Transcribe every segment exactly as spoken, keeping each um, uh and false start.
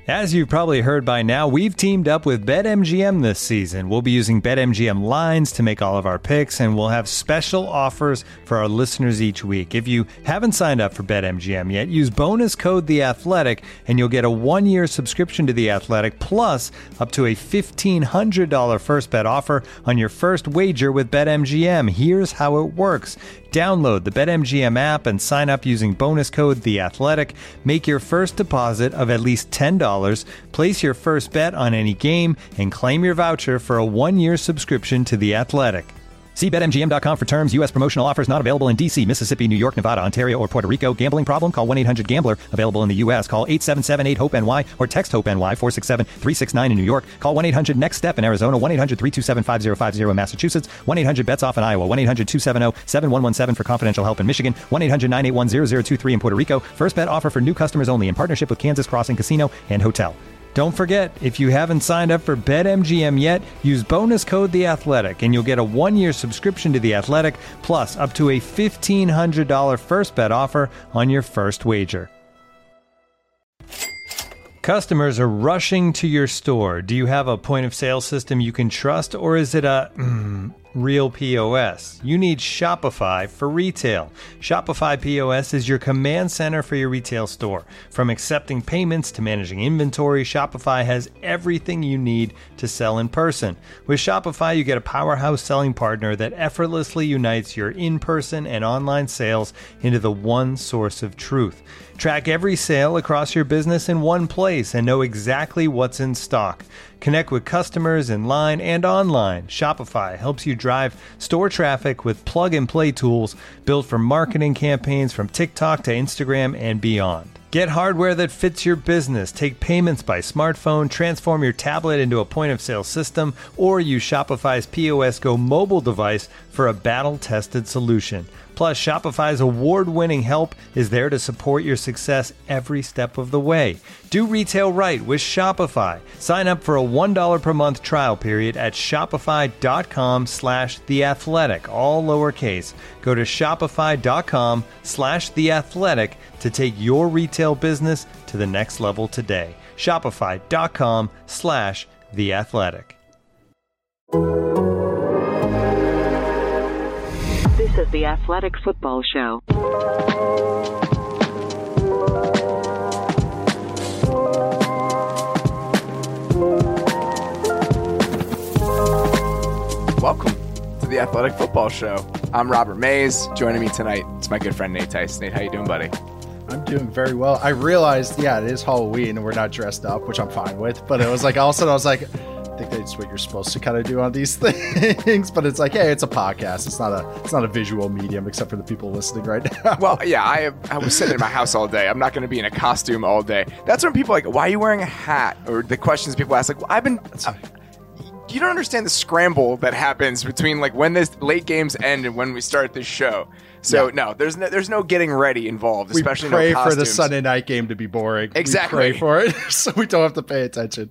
As you've probably heard by now, we've teamed up with BetMGM this season. We'll be using BetMGM lines to make all of our picks, and we'll have special offers for our listeners each week. If you haven't signed up for BetMGM yet, use bonus code The Athletic, and you'll get a one-year subscription to The Athletic, plus up to a fifteen hundred dollars first bet offer on your first wager with BetMGM. Here's how it works. Download the BetMGM app and sign up using bonus code The Athletic. Make your first deposit of at least ten dollars. Place your first bet on any game and claim your voucher for a one-year subscription to The Athletic. See Bet M G M dot com for terms. U S promotional offers not available in D C, Mississippi, New York, Nevada, Ontario, or Puerto Rico. Gambling problem? Call one eight hundred gambler. Available in the U S. Call eight seven seven eight hope N Y or text HOPE-NY four six seven three six nine in New York. Call one eight hundred next step in Arizona. one eight hundred three two seven five zero five zero in Massachusetts. one eight hundred bets off in Iowa. one eight hundred two seven zero seven one one seven for confidential help in Michigan. one eight hundred nine eight one zero zero two three in Puerto Rico. First bet offer for new customers only in partnership with Kansas Crossing Casino and Hotel. Don't forget, if you haven't signed up for BetMGM yet, use bonus code The Athletic, and you'll get a one-year subscription to The Athletic, plus up to a fifteen hundred dollars first bet offer on your first wager. Customers are rushing to your store. Do you have a point-of-sale system you can trust, or is it a mm, real P O S? You need Shopify for retail. Shopify P O S is your command center for your retail store. From accepting payments to managing inventory, Shopify has everything you need to sell in person. With Shopify, you get a powerhouse selling partner that effortlessly unites your in-person and online sales into the one source of truth. Track every sale across your business in one place and know exactly what's in stock. Connect with customers in line and online. Shopify helps you drive store traffic with plug-and-play tools built for marketing campaigns from TikTok to Instagram and beyond. Get hardware that fits your business. Take payments by smartphone, transform your tablet into a point-of-sale system, or use Shopify's P O S Go mobile device for a battle-tested solution. Plus, Shopify's award-winning help is there to support your success every step of the way. Do retail right with Shopify. Sign up for a one dollar per month trial period at shopify.com slash theathletic, all lowercase. Go to shopify.com slash theathletic to take your retail business to the next level today. Shopify.com slash theathletic. This is the Athletic Football Show. Welcome to the Athletic Football Show. I'm Robert Mays. Joining me tonight is my good friend Nate Tice. Nate, how you doing, buddy? I'm doing very well. I realized, yeah, it is Halloween and we're not dressed up, which I'm fine with. But it was like, all of a sudden I was like, I think that's what you're supposed to kind of do on these things. But it's like, hey, it's a podcast. It's not a it's not a visual medium except for the people listening right now. Well, yeah, I I was sitting in my house all day. I'm not going to be in a costume all day. That's when people are like, why are you wearing a hat? Or the questions people ask, like, well, I've been... Uh, you don't understand the scramble that happens between like when this late games end and when we start this show. So yeah. no, there's no there's no getting ready involved, especially we pray no costumes. for the Sunday night game to be boring. Exactly. We pray for it so we don't have to pay attention.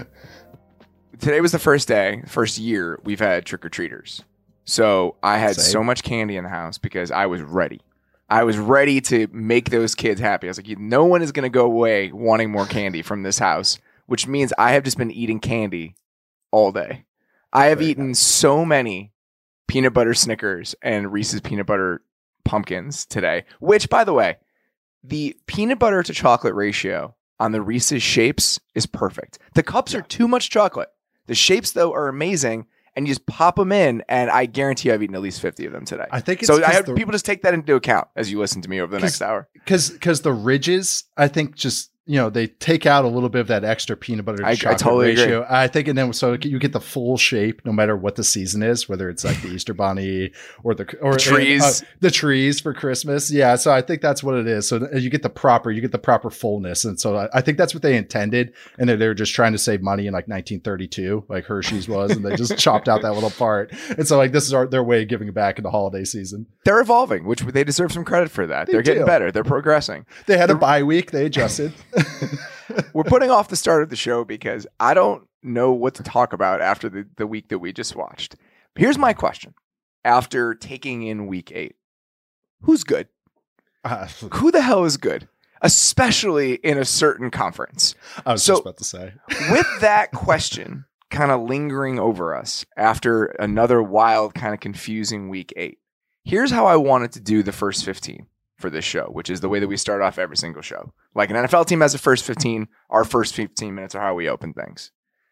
Today was the first day, first year we've had trick-or-treaters. So I had Same. so much candy in the house because I was ready. I was ready to make those kids happy. I was like, no one is going to go away wanting more candy from this house, which means I have just been eating candy all day. I have Very eaten nice. so many peanut butter Snickers and Reese's peanut butter pumpkins today, which, by the way, the peanut butter to chocolate ratio on the Reese's shapes is perfect. The cups yeah. are too much chocolate. The shapes, though, are amazing, and you just pop them in, and I guarantee you I've eaten at least fifty of them today. I think it's so. I hope the, people just take that into account as you listen to me over the next hour. Because because the ridges, I think, just you know, they take out a little bit of that extra peanut butter to I, chocolate I totally ratio. Agree. I think, and then so you get the full shape no matter what the season is, whether it's like the Easter Bunny or the or the trees, uh, the trees for Christmas. Yeah, so I think that's what it is. So you get the proper, you get the proper fullness, and so I, I think that's what they intended, and they're, they're just trying to save money in like nineteen thirty-two, like Hershey's was, and they just chopped out that little part. And so like this is our, their way of giving back in the holiday season. They're evolving, which they deserve some credit for that. They they're do. getting better. They're progressing. They had a bye week. They adjusted. We're putting off the start of the show because I don't know what to talk about after the, the week that we just watched. Here's my question. After taking in week eight, who's good? Uh, Who the hell is good? especially in a certain conference. I was so, just about to say. With that question kind of lingering over us after another wild, kind of confusing week eight, here's how I wanted to do the first fifteen for this show, which is the way that we start off every single show. Like an N F L team has a first fifteen, our first fifteen minutes are how we open things.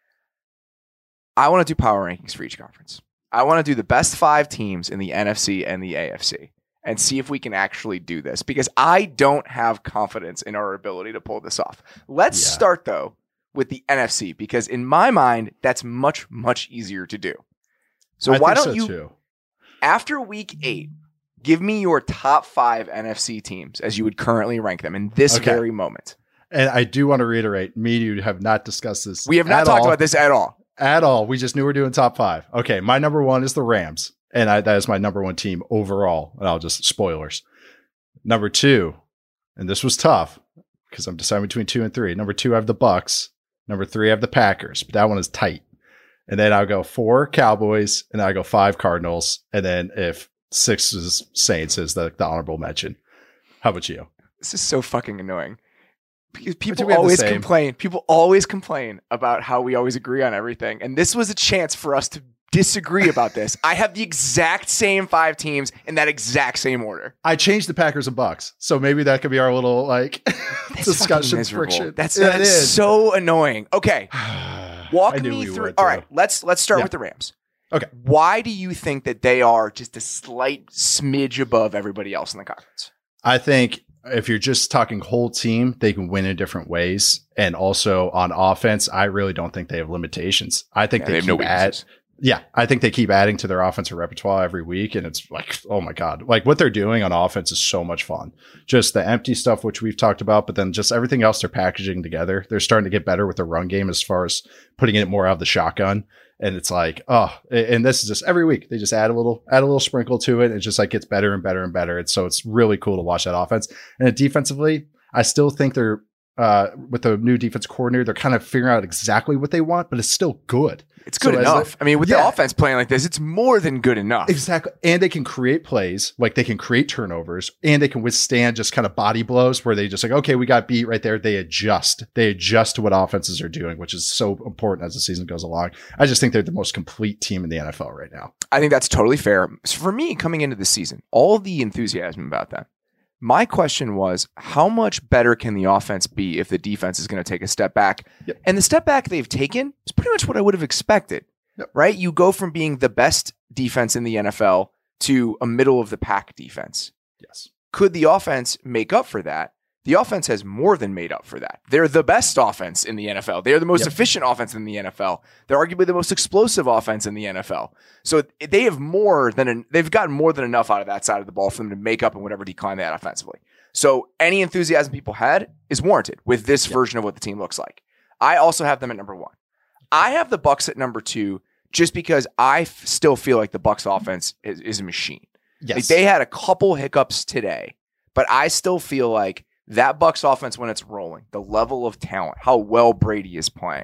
I want to do power rankings for each conference. I want to do the best five teams in the N F C and the A F C and see if we can actually do this, because I don't have confidence in our ability to pull this off. Let's yeah. start, though, with the N F C, because in my mind, that's much, much easier to do. So I why don't so you, too. after week eight, give me your top five N F C teams as you would currently rank them in this okay. very moment. And I do want to reiterate, me and you have not discussed this. We have not talked all. about this at all. At all. We just knew we we're doing top five. Okay, my number one is the Rams. And I, that is my number one team overall. And I'll just spoilers. Number two, and this was tough because I'm deciding between two and three. Number two, I have the Bucks. Number three, I have the Packers. But that one is tight. And then I'll go four Cowboys, and I go five Cardinals. And then if six is Saints is the, the honorable mention. How about you? This is so fucking annoying. Because people always complain. People always complain about how we always agree on everything. And this was a chance for us to disagree about this. I have the exact same five teams in that exact same order. I changed the Packers and Bucks. So maybe that could be our little like discussion friction. That's, yeah, that's so annoying. Okay. Walk me through. Would, all right. Let's let's start yeah. with the Rams. Okay. Why do you think that they are just a slight smidge above everybody else in the conference? I think if you're just talking whole team, they can win in different ways. And also on offense, I really don't think they have limitations. I think yeah, they, they have no weaknesses. Yeah, I think they keep adding to their offensive repertoire every week. And it's like, oh my God, like what they're doing on offense is so much fun. Just the empty stuff, which we've talked about, but then just everything else they're packaging together. They're starting to get better with the run game as far as putting it more out of the shotgun. And it's like, oh, and this is just every week they just add a little, add a little sprinkle to it. It just like gets better and better and better. And so it's really cool to watch that offense. And defensively, I still think they're, uh, with the new defense coordinator, they're kind of figuring out exactly what they want, but it's still good. It's good so enough. I mean, with yeah. the offense playing like this, it's more than good enough. Exactly. And they can create plays, like they can create turnovers, and they can withstand just kind of body blows where they just like, okay, we got beat right there. They adjust. They adjust to what offenses are doing, which is so important as the season goes along. I just think they're the most complete team in the N F L right now. I think that's totally fair. For me, coming into the season, all the enthusiasm about that. My question was, how much better can the offense be if the defense is going to take a step back? Yep. And the step back they've taken is pretty much what I would have expected, yep. right? You go from being the best defense in the N F L to a middle of the pack defense. Yes. Could the offense make up for that? The offense has more than made up for that. They're the best offense in the N F L. They're the most yep. efficient offense in the N F L. They're arguably the most explosive offense in the N F L. So they have more than an, they've gotten more than enough out of that side of the ball for them to make up in whatever decline they had offensively. So any enthusiasm people had is warranted with this yep. version of what the team looks like. I also have them at number one. I have the Bucs at number two just because I f- still feel like the Bucs offense is, is a machine. Yes. Like they had a couple hiccups today, but I still feel like that Bucs offense, when it's rolling, the level of talent, how well Brady is playing,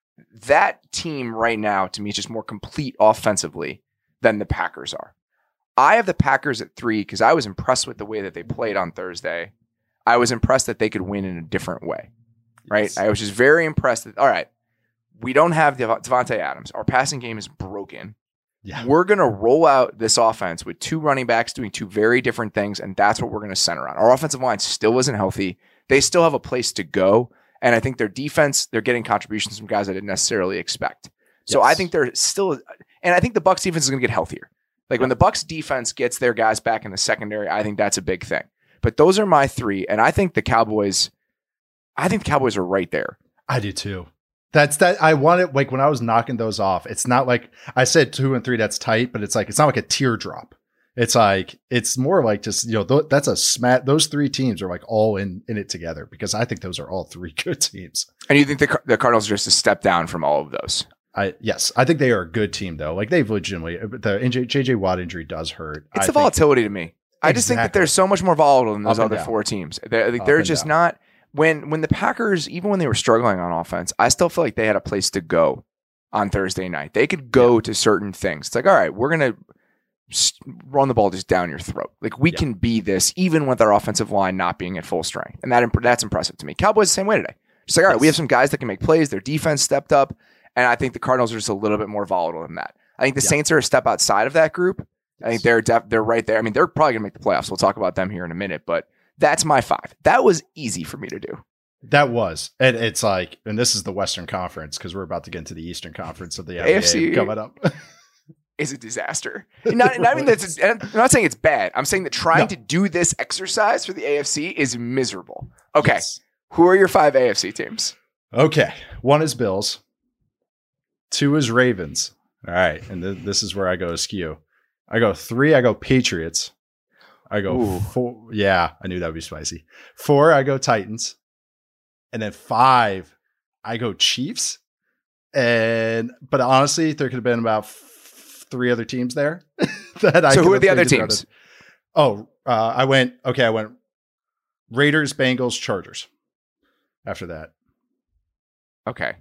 that team right now to me is just more complete offensively than the Packers are. I have the Packers at three because I was impressed with the way that they played on Thursday. I was impressed that they could win in a different way, right? Yes. I was just very impressed that, all right, we don't have Devontae Adams. Our passing game is broken. Yeah. We're going to roll out this offense with two running backs doing two very different things, and that's what we're going to center on. Our offensive line still isn't healthy. They still have a place to go, and I think their defense, they're getting contributions from guys I didn't necessarily expect. So yes. I think they're still – and I think the Bucs defense is going to get healthier. Like when the Bucs defense gets their guys back in the secondary, I think that's a big thing. But those are my three, and I think the Cowboys – I think the Cowboys are right there. I do too. That's that. I wanted, like, when I was knocking those off, it's not like I said two and three, that's tight, but it's like, it's not like a teardrop. It's like, it's more like just, you know, th- that's a smat. Those three teams are like all in, in it together because I think those are all three good teams. And you think the, the Cardinals are just a step down from all of those? I, yes, I think they are a good team though. Like they've legitimately, the J J Watt injury does hurt. It's I the volatility to me. I just exactly. think that they're so much more volatile than those Up other down. four teams. They're, like, they're just down. not. When when the Packers, even when they were struggling on offense, I still feel like they had a place to go on Thursday night. They could go yeah. to certain things. It's like, all right, we're going to run the ball just down your throat. Like we yeah. can be this even with our offensive line not being at full strength. And that imp- that's impressive to me. Cowboys the same way today. Just like, all right, yes. we have some guys that can make plays. Their defense stepped up. And I think the Cardinals are just a little bit more volatile than that. I think the yeah. Saints are a step outside of that group. Yes. I think they're def- they're right there. I mean, they're probably going to make the playoffs. We'll talk about them here in a minute. But that's my five. That was easy for me to do. That was. And it's like, and this is the Western Conference because we're about to get into the Eastern Conference of the A F C coming up. Is a disaster. And not, and I mean, that's, I'm not saying it's bad. I'm saying that trying no. to do this exercise for the A F C is miserable. Okay. Yes. Who are your five A F C teams? Okay. One is Bills. Two is Ravens. All right. And th- this is where I go askew. I go three. I go Patriots. I go Ooh. four. Yeah. I knew that would be spicy. Four. I go Titans. And then five. I go Chiefs. And, but honestly, there could have been about three other teams there. that I so who are the other teams? Started. Oh, uh, I went, okay, I went Raiders, Bengals, Chargers after that. Okay.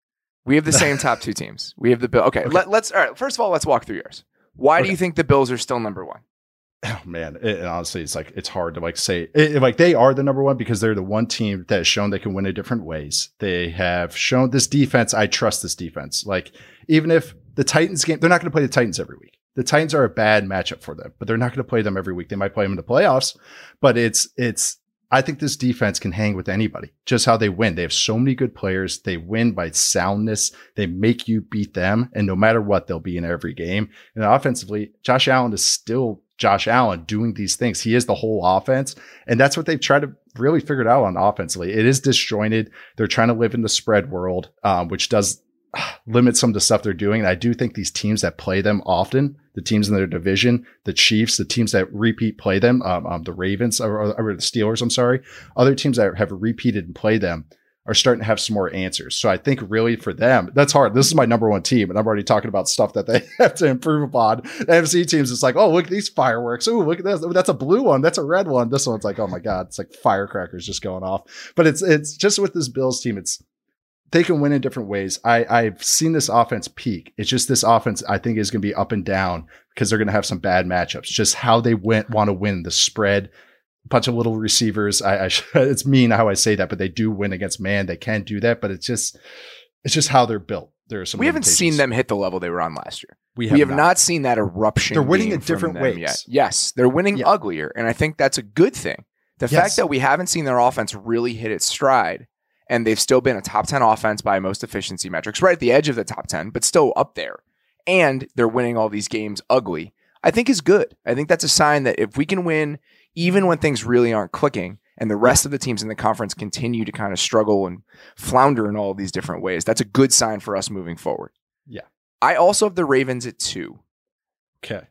We have the same top two teams. We have the Bill. Okay, okay. Let, let's, all right, first of all, let's walk through yours. Why okay. do you think the Bills are still number one? Oh man, it, and honestly, it's like it's hard to like say it, like they are the number one because they're the one team that has shown they can win in different ways. They have shown this defense. I trust this defense. Like even if the Titans game, they're not going to play the Titans every week. The Titans are a bad matchup for them, but they're not going to play them every week. They might play them in the playoffs, but it's it's. I think this defense can hang with anybody. Just how they win. They have so many good players. They win by soundness. They make you beat them, and no matter what, they'll be in every game. And offensively, Josh Allen is still Josh Allen doing these things. He is the whole offense. And that's what they've tried to really figure it out on offensively. It is disjointed. They're trying to live in the spread world, um, which does uh, limit some of the stuff they're doing. And I do think these teams that play them often, the teams in their division, the Chiefs, the teams that repeat play them, um, um, the Ravens or, or, or the Steelers, I'm sorry, other teams that have repeated and play them are starting to have some more answers. So I think really for them, that's hard. This is my number one team, and I'm already talking about stuff that they have to improve upon. The A F C teams, it's like, oh, look at these fireworks. Oh, look at this. That's a blue one. That's a red one. This one's like, oh my God, it's like firecrackers just going off. But it's it's just with this Bills team, it's they can win in different ways. I, I've seen this offense peak. It's just this offense I think is going to be up and down because they're going to have some bad matchups. Just how they went, want to win the spread. Bunch of little receivers. I, I it's mean how I say that, but they do win against man. They can do that, but it's just it's just how they're built. There are some. We haven't seen them hit the level they were on last year. We have, we have not. not seen that eruption. They're winning in different ways. Yet. Yes, they're winning yeah. uglier, and I think that's a good thing. The yes. fact that we haven't seen their offense really hit its stride, and they've still been a top ten offense by most efficiency metrics, right at the edge of the top ten, but still up there, and they're winning all these games ugly, I think is good. I think that's a sign that if we can win even when things really aren't clicking and the rest of the teams in the conference continue to kind of struggle and flounder in all of these different ways, that's a good sign for us moving forward. Yeah. I also have the Ravens at two. Okay.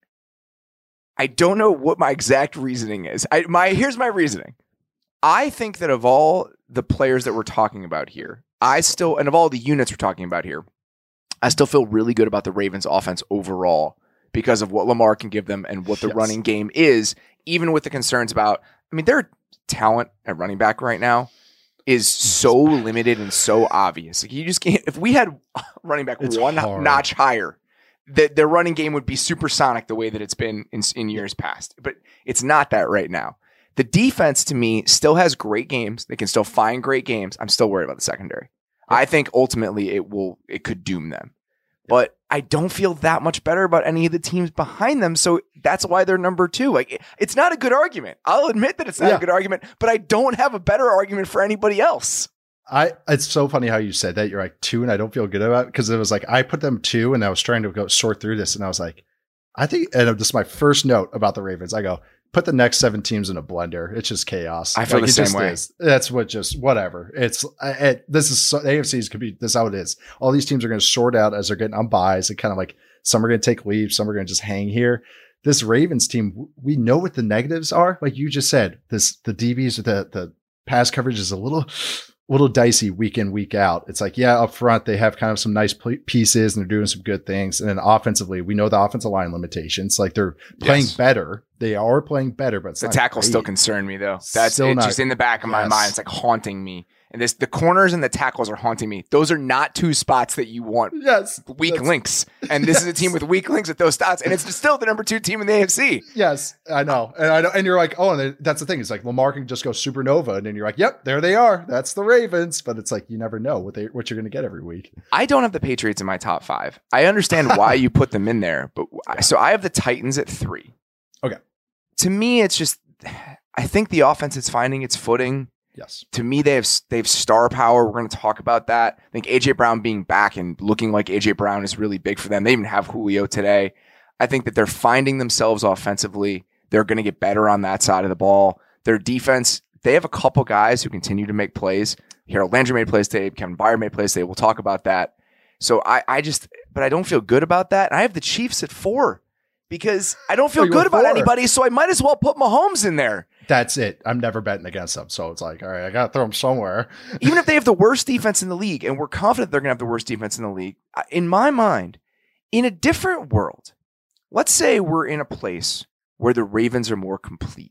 I don't know what my exact reasoning is. I, my Here's my reasoning. I think that of all the players that we're talking about here, I still, and of all the units we're talking about here, I still feel really good about the Ravens offense overall because of what Lamar can give them and what the yes. running game is, even with the concerns about, I mean, their talent at running back right now is so limited and so obvious. Like you just can't, if we had running back it's one hard. notch higher, that their running game would be supersonic the way that it's been in, in years past. But it's not that right now. The defense to me still has great games. They can still find great games. I'm still worried about the secondary. Yeah. I think ultimately it will, it could doom them. But I don't feel that much better about any of the teams behind them. So that's why they're number two. Like, it's not a good argument. I'll admit that it's not yeah. a good argument, but I don't have a better argument for anybody else. I, it's so funny how you said that. You're like two and I don't feel good about it because it was like, I put them two and I was trying to go sort through this. And I was like, I think, and this is my first note about the Ravens. I go, put the next seven teams in a blender. It's just chaos. I feel like, the same way. Is. That's what just whatever. It's it, this is so, A F C's could be this is how it is. All these teams are going to sort out as they're getting on buys and kind of like some are going to take leaves, some are going to just hang here. This Ravens team, we know what the negatives are. Like you just said, this the D Bs, the the pass coverage is a little. little dicey week in, week out. It's like, yeah, up front, they have kind of some nice pieces and they're doing some good things. And then offensively, we know the offensive line limitations. Like they're playing yes. better. They are playing better, but it's the not tackles great. Still concern me though. That's still it's not, just in the back of my yes. mind. It's like haunting me. And this, the corners and the tackles are haunting me. Those are not two spots that you want. Yes. Weak links. And this yes. is a team with weak links at those spots. And it's still the number two team in the A F C. Yes, I know. And I know. And you're like, oh, and that's the thing. It's like Lamar can just go supernova. And then you're like, yep, there they are. That's the Ravens. But it's like, you never know what they what you're going to get every week. I don't have the Patriots in my top five. I understand why you put them in there. But yeah. So I have the Titans at three. Okay. To me, it's just, I think the offense is finding its footing. Yes. To me, they have they have star power. We're going to talk about that. I think A J Brown being back and looking like A J Brown is really big for them. They even have Julio today. I think that they're finding themselves offensively. They're going to get better on that side of the ball. Their defense, they have a couple guys who continue to make plays. Harold Landry made plays today. Kevin Byard made plays today. We'll talk about that. So I, I just, but I don't feel good about that. And I have the Chiefs at four because I don't feel oh, good about four. anybody. So I might as well put Mahomes in there. That's it. I'm never betting against them. So it's like, all right, I got to throw them somewhere. Even if they have the worst defense in the league, and we're confident they're going to have the worst defense in the league, in my mind, in a different world, let's say we're in a place where the Ravens are more complete,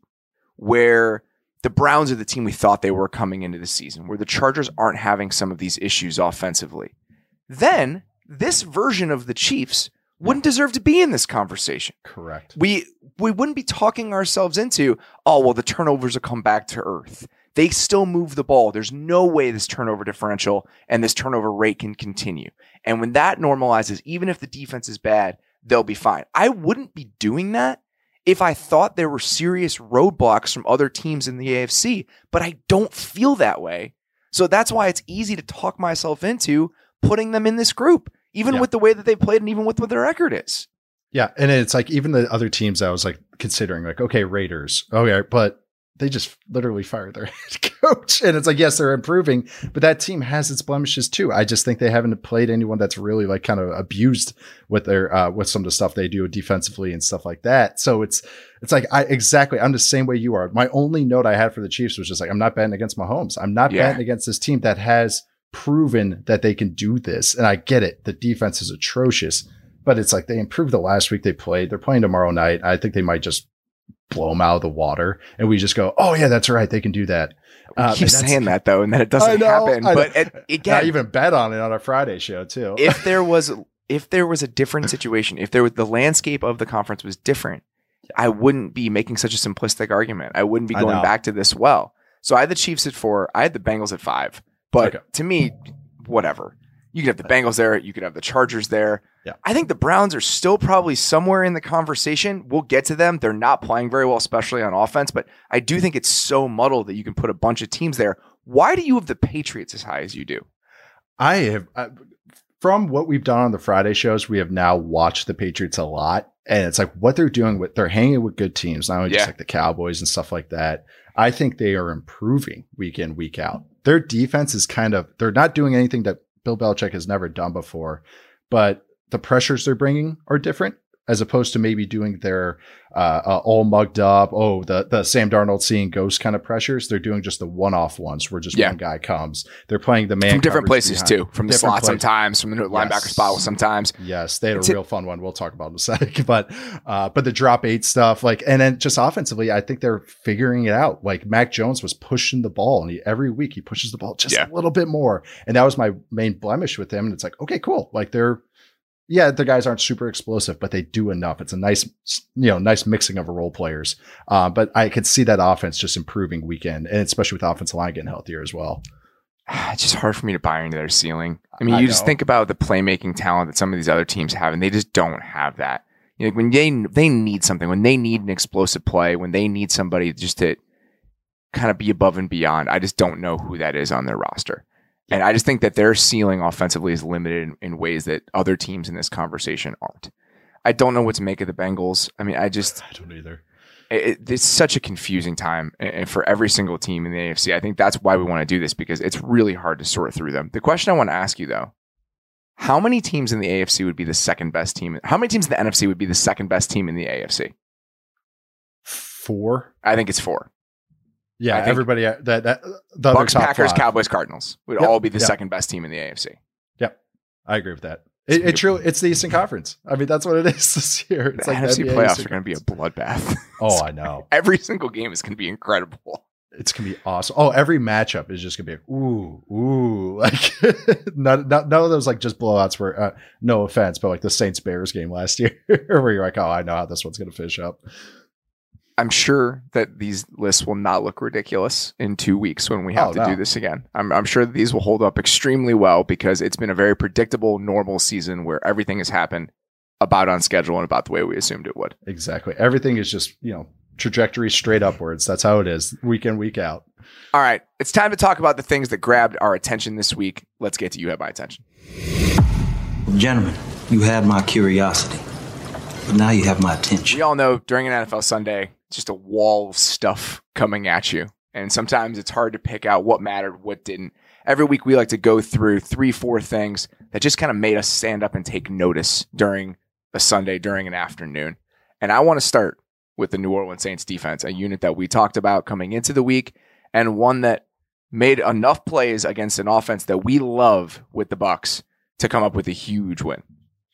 where the Browns are the team we thought they were coming into the season, where the Chargers aren't having some of these issues offensively. Then this version of the Chiefs wouldn't deserve to be in this conversation. Correct. We we wouldn't be talking ourselves into, oh, well, the turnovers will come back to earth. They still move the ball. There's no way this turnover differential and this turnover rate can continue. And when that normalizes, even if the defense is bad, they'll be fine. I wouldn't be doing that if I thought there were serious roadblocks from other teams in the A F C, but I don't feel that way. So that's why it's easy to talk myself into putting them in this group. Even yeah. with the way that they played and even with what their record is. Yeah. And it's like, even the other teams I was like considering, like, okay, Raiders. Okay. But they just literally fired their head coach. And it's like, yes, they're improving, but that team has its blemishes too. I just think they haven't played anyone that's really like kind of abused with their, uh, with some of the stuff they do defensively and stuff like that. So it's, it's like, I exactly, I'm the same way you are. My only note I had for the Chiefs was just like, I'm not betting against Mahomes. I'm not yeah. betting against this team that has proven that they can do this. And I get it. The defense is atrocious, but it's like they improved the last week they played. They're playing tomorrow night. I think they might just blow them out of the water. And we just go, oh yeah, that's right. They can do that. We uh, keep saying that though. And then it doesn't know, happen. But it, again, I even bet on it on our Friday show too. if there was, if there was a different situation, if there was the landscape of the conference was different, I wouldn't be making such a simplistic argument. I wouldn't be going back to this well. So I had the Chiefs at four. I had the Bengals at five. But okay. to me, whatever. You could have the Bengals there. You could have the Chargers there. Yeah. I think the Browns are still probably somewhere in the conversation. We'll get to them. They're not playing very well, especially on offense. But I do think it's so muddled that you can put a bunch of teams there. Why do you have the Patriots as high as you do? I have, uh, from what we've done on the Friday shows, we have now watched the Patriots a lot. And it's like what they're doing with, they're hanging with good teams, not only yeah. just like the Cowboys and stuff like that. I think they are improving week in, week out. Their defense is kind of, they're not doing anything that Bill Belichick has never done before, but the pressures they're bringing are different as opposed to maybe doing their uh, uh, all mugged up, oh, the, the Sam Darnold seeing ghosts kind of pressures. They're doing just the one-off ones where just yeah. one guy comes. They're playing the man from different places behind. too, from the slot places. sometimes, from the linebacker yes. spot sometimes. Yes, they had a real fun one. We'll talk about in a second, but uh, but the drop eight stuff, like, and then just offensively, I think they're figuring it out. Like Mac Jones was pushing the ball, and he, every week he pushes the ball just yeah. a little bit more, and that was my main blemish with him. And it's like, okay, cool, like they're. Yeah, the guys aren't super explosive, but they do enough. It's a nice, you know, nice mixing of role players. Uh, but I could see that offense just improving weekend, and especially with the offensive line getting healthier as well. It's just hard for me to buy into their ceiling. I mean, I you know. just think about the playmaking talent that some of these other teams have, and they just don't have that. You know, when they they need something, when they need an explosive play, when they need somebody just to kind of be above and beyond, I just don't know who that is on their roster. And I just think that their ceiling offensively is limited in, in ways that other teams in this conversation aren't. I don't know what to make of the Bengals. I mean, I just... I don't either. It, it's such a confusing time and for every single team in the A F C. I think that's why we want to do this, because it's really hard to sort through them. The question I want to ask you, though, how many teams in the A F C would be the second best team? How many teams in the N F C would be the second best team in the A F C? Four? I think it's four. Yeah, everybody that that the Bucks, other Packers, five. Cowboys, Cardinals would yep. all be the yep. second best team in the A F C. Yep, I agree with that. It, it's true. It's the Eastern Conference. I mean, that's what it is this year. It's the like N F C N B A playoffs Eastern are going to be a bloodbath. Oh, I know. Every single game is going to be incredible. It's gonna be awesome. Oh, every matchup is just gonna be ooh, ooh, like none, none, none of those like just blowouts were uh, no offense, but like the Saints Bears game last year, where you're like, oh, I know how this one's gonna finish up. I'm sure that these lists will not look ridiculous in two weeks when we have oh, to no. do this again. I'm, I'm sure that these will hold up extremely well because it's been a very predictable, normal season where everything has happened about on schedule and about the way we assumed it would. Exactly. Everything is just, you know, trajectory straight upwards. That's how it is, week in, week out. All right. It's time to talk about the things that grabbed our attention this week. Let's get to You Have My Attention. Gentlemen, you had my curiosity, but now you have my attention. We all know during an N F L Sunday, it's just a wall of stuff coming at you. And sometimes it's hard to pick out what mattered, what didn't. Every week we like to go through three, four things that just kind of made us stand up and take notice during a Sunday, during an afternoon. And I want to start with the New Orleans Saints defense, a unit that we talked about coming into the week and one that made enough plays against an offense that we love with the Bucs to come up with a huge win.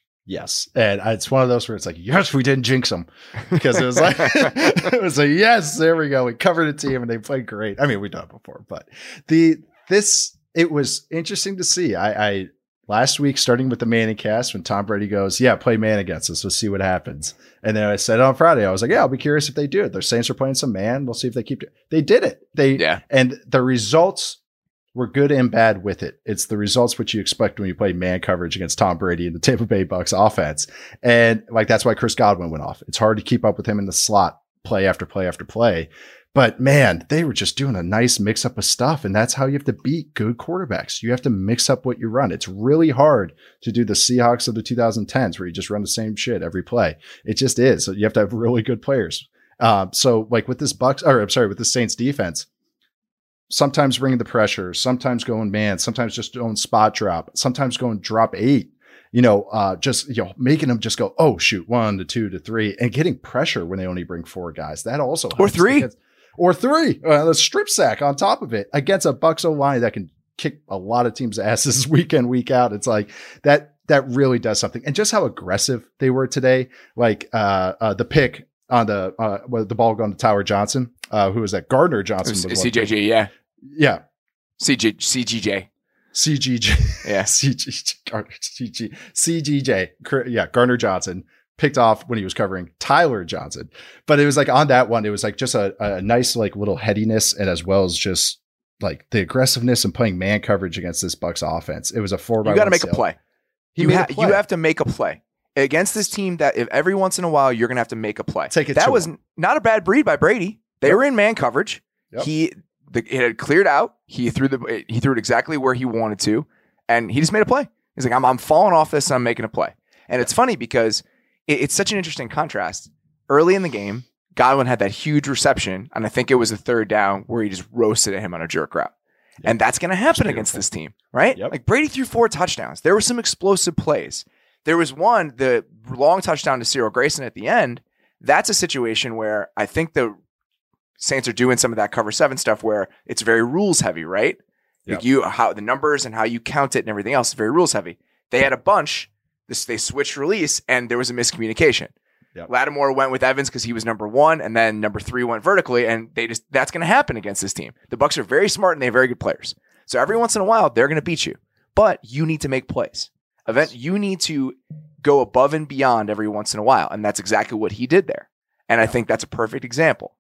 Yes. And it's one of those where it's like, yes, we didn't jinx them, because it was like, it was like, yes, there we go. We covered a team and they played great. I mean, we've done it before, but the, this, it was interesting to see. I, I, last week, starting with the Manning cast, when Tom Brady goes, yeah, play man against us. We'll see what happens. And then I said on Friday, I was like, yeah, I'll be curious if they do it. Their Saints are playing some man. We'll see if they keep it. They did it. They, yeah. And the results were good and bad with it. It's the results which you expect when you play man coverage against Tom Brady and the Tampa Bay Bucs offense. And like, that's why Chris Godwin went off. It's hard to keep up with him in the slot, play after play after play. But man, they were just doing a nice mix up of stuff. And that's how you have to beat good quarterbacks. You have to mix up what you run. It's really hard to do the Seahawks of the twenty tens where you just run the same shit every play. It just is. So you have to have really good players. Um, so like with this Bucs, or I'm sorry, with the Saints defense, sometimes bringing the pressure, sometimes going man, sometimes just going spot drop, sometimes going drop eight. You know, uh, just, you know, making them just go, oh, shoot, one to two to three, and getting pressure when they only bring four guys. That also helps. Or three. Because, or three. Uh, the strip sack on top of it against a Bucs O-line that can kick a lot of teams' asses week in, week out. It's like that, that really does something. And just how aggressive they were today. Like uh, uh, the pick on the, uh, well, the ball going to Tyler Johnson. Uh, who was that? Gardner Johnson. Was C J J, yeah. Yeah. C G, C G J. C G J. Yeah. C G J. C G, C G J. Yeah. Gardner Johnson picked off when he was covering Tyler Johnson. But it was like on that one, it was like just a, a nice, like little headiness, and as well as just like the aggressiveness and playing man coverage against this Bucs offense. It was a four by You got to one make sale. a play. He You, made ha- a play. you have to make a play against this team that if every once in a while you're going to have to make a play. Take it that to was him. not a bad breed by Brady. They Yep. were in man coverage. Yep. He the, it had cleared out. He threw the he threw it exactly where he wanted to, and he just made a play. He's like, I'm I'm falling off this and I'm making a play. And it's funny because it, it's such an interesting contrast. Early in the game, Godwin had that huge reception, and I think it was a third down where he just roasted at him on a jerk route. Yep. And that's going to happen against this team, right? Yep. Like Brady threw four touchdowns. There were some explosive plays. There was one, the long touchdown to Cyril Grayson at the end. That's a situation where I think the Saints are doing some of that cover seven stuff where it's very rules heavy, right? Yep. Like you, how the numbers and how you count it and everything else is very rules heavy. They had a bunch. This they switched release and there was a miscommunication. Yep. Lattimore went with Evans because he was number one, and then number three went vertically, and they just that's going to happen against this team. The Bucs are very smart and they have very good players. So every once in a while they're going to beat you, but you need to make plays. Event you need to go above and beyond every once in a while, and that's exactly what he did there. And I think that's a perfect example.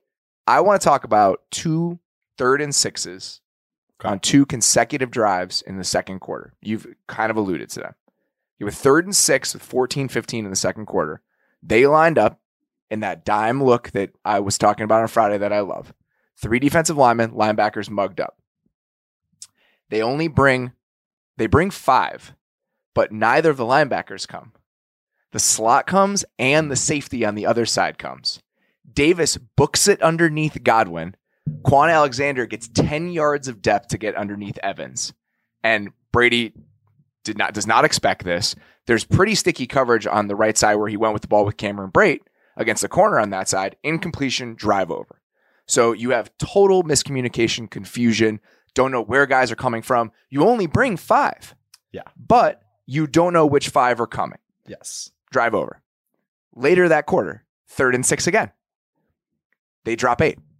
I want to talk about two third and sixes okay. on two consecutive drives in the second quarter. You've kind of alluded to them. You were third and six with fourteen fifteen in the second quarter. They lined up in that dime look that I was talking about on Friday that I love. Three defensive linemen, linebackers mugged up. They only bring, they bring five, but neither of the linebackers come. The slot comes and the safety on the other side comes. Davis books it underneath Godwin. Quan Alexander gets ten yards of depth to get underneath Evans. And Brady did not does not expect this. There's pretty sticky coverage on the right side where he went with the ball with Cameron Brate against the corner on that side. Incompletion, drive over. So you have total miscommunication, confusion, don't know where guys are coming from. You only bring five. Yeah. But you don't know which five are coming. Yes. Drive over. Later that quarter, third and six again. They drop eight.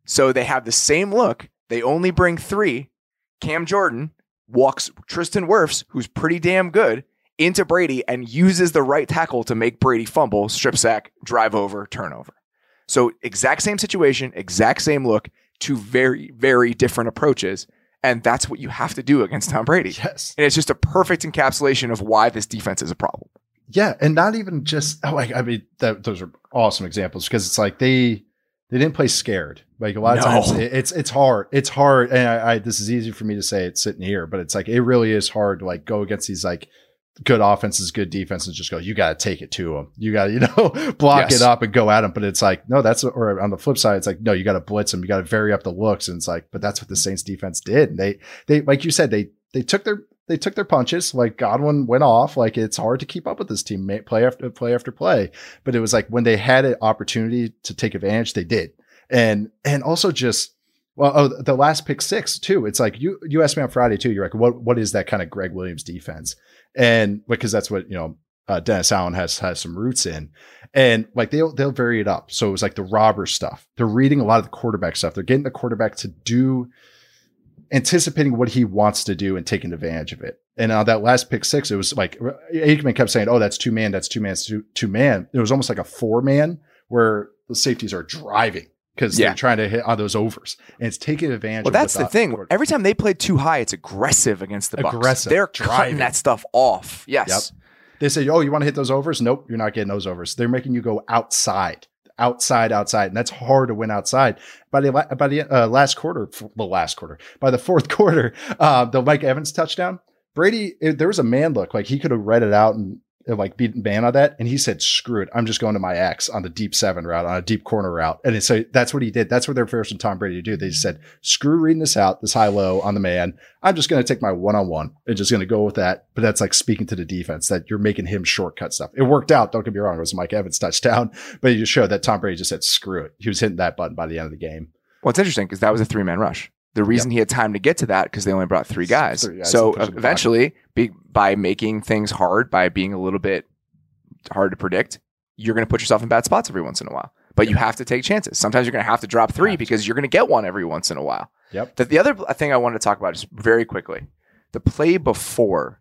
So they have the same look. They only bring three. Cam Jordan walks Tristan Wirfs, who's pretty damn good, into Brady and uses the right tackle to make Brady fumble, strip sack, drive over, turnover. So exact same situation, exact same look, two very, very different approaches. And that's what you have to do against Tom Brady. Yes. And it's just a perfect encapsulation of why this defense is a problem. Yeah. And not even just, oh, like, I mean, that, those are awesome examples because it's like they, they didn't play scared. Like a lot of No. times it, it's, it's hard. It's hard. And I, I, this is easy for me to say it's sitting here, but it's like, it really is hard to like go against these like good offenses, good defenses, just go, you got to take it to them. You got to, you know, block Yes. it up and go at them. But it's like, no, that's, or on the flip side, it's like, no, you got to blitz them. You got to vary up the looks. And it's like, but that's what the Saints defense did. And they, they, like you said, they, they took their, they took their punches. Like Godwin went off. Like it's hard to keep up with this team, play after play after play. But it was like when they had an opportunity to take advantage, they did. And, and also just, well, oh, the last pick six too. It's like you, you asked me on Friday too. You're like, what, what is that kind of Greg Williams defense? And because that's what, you know, uh, Dennis Allen has, has some roots in, and like they'll, they'll vary it up. So it was like the robber stuff. They're reading a lot of the quarterback stuff. They're getting the quarterback to do, anticipating what he wants to do and taking advantage of it. And on that last pick six, it was like Aikman kept saying, oh, that's two man, that's two man, that's two, two man. It was almost like a four man where the safeties are driving. Because Yeah. they're trying to hit on those overs, and it's taking advantage. Well, of that's the without- thing. Every time they play too high, it's aggressive against the Bucs. Aggressive, They're driving. cutting that stuff off. Yes. Yep. They say, "Oh, you want to hit those overs? Nope, you're not getting those overs." They're making you go outside, outside, outside, and that's hard to win outside. By the by the uh, last quarter, the last quarter, by the fourth quarter, uh, the Mike Evans touchdown, Brady, it, there was a man look like he could have read it out and. Like beat man on that, and he said, "Screw it, I'm just going to my X on the deep seven route, on a deep corner route." And so that's what he did. That's what they're forcing Tom Brady to do. They just said, "Screw reading this out, this high low on the man. I'm just going to take my one on one and just going to go with that." But that's like speaking to the defense that you're making him shortcut stuff. It worked out. Don't get me wrong; it was a Mike Evans touchdown, but it just showed that Tom Brady just said, "Screw it." He was hitting that button by the end of the game. Well, it's interesting because that was a three man rush. The reason Yep. he had time to get to that because they only brought three guys. Three guys so to push the eventually, be, by making things hard, by being a little bit hard to predict, you're going to put yourself in bad spots every once in a while. But you have to take chances. Sometimes you're going to have to drop three because you're going to get one every once in a while. Yep. The, the other thing I wanted to talk about just very quickly, the play before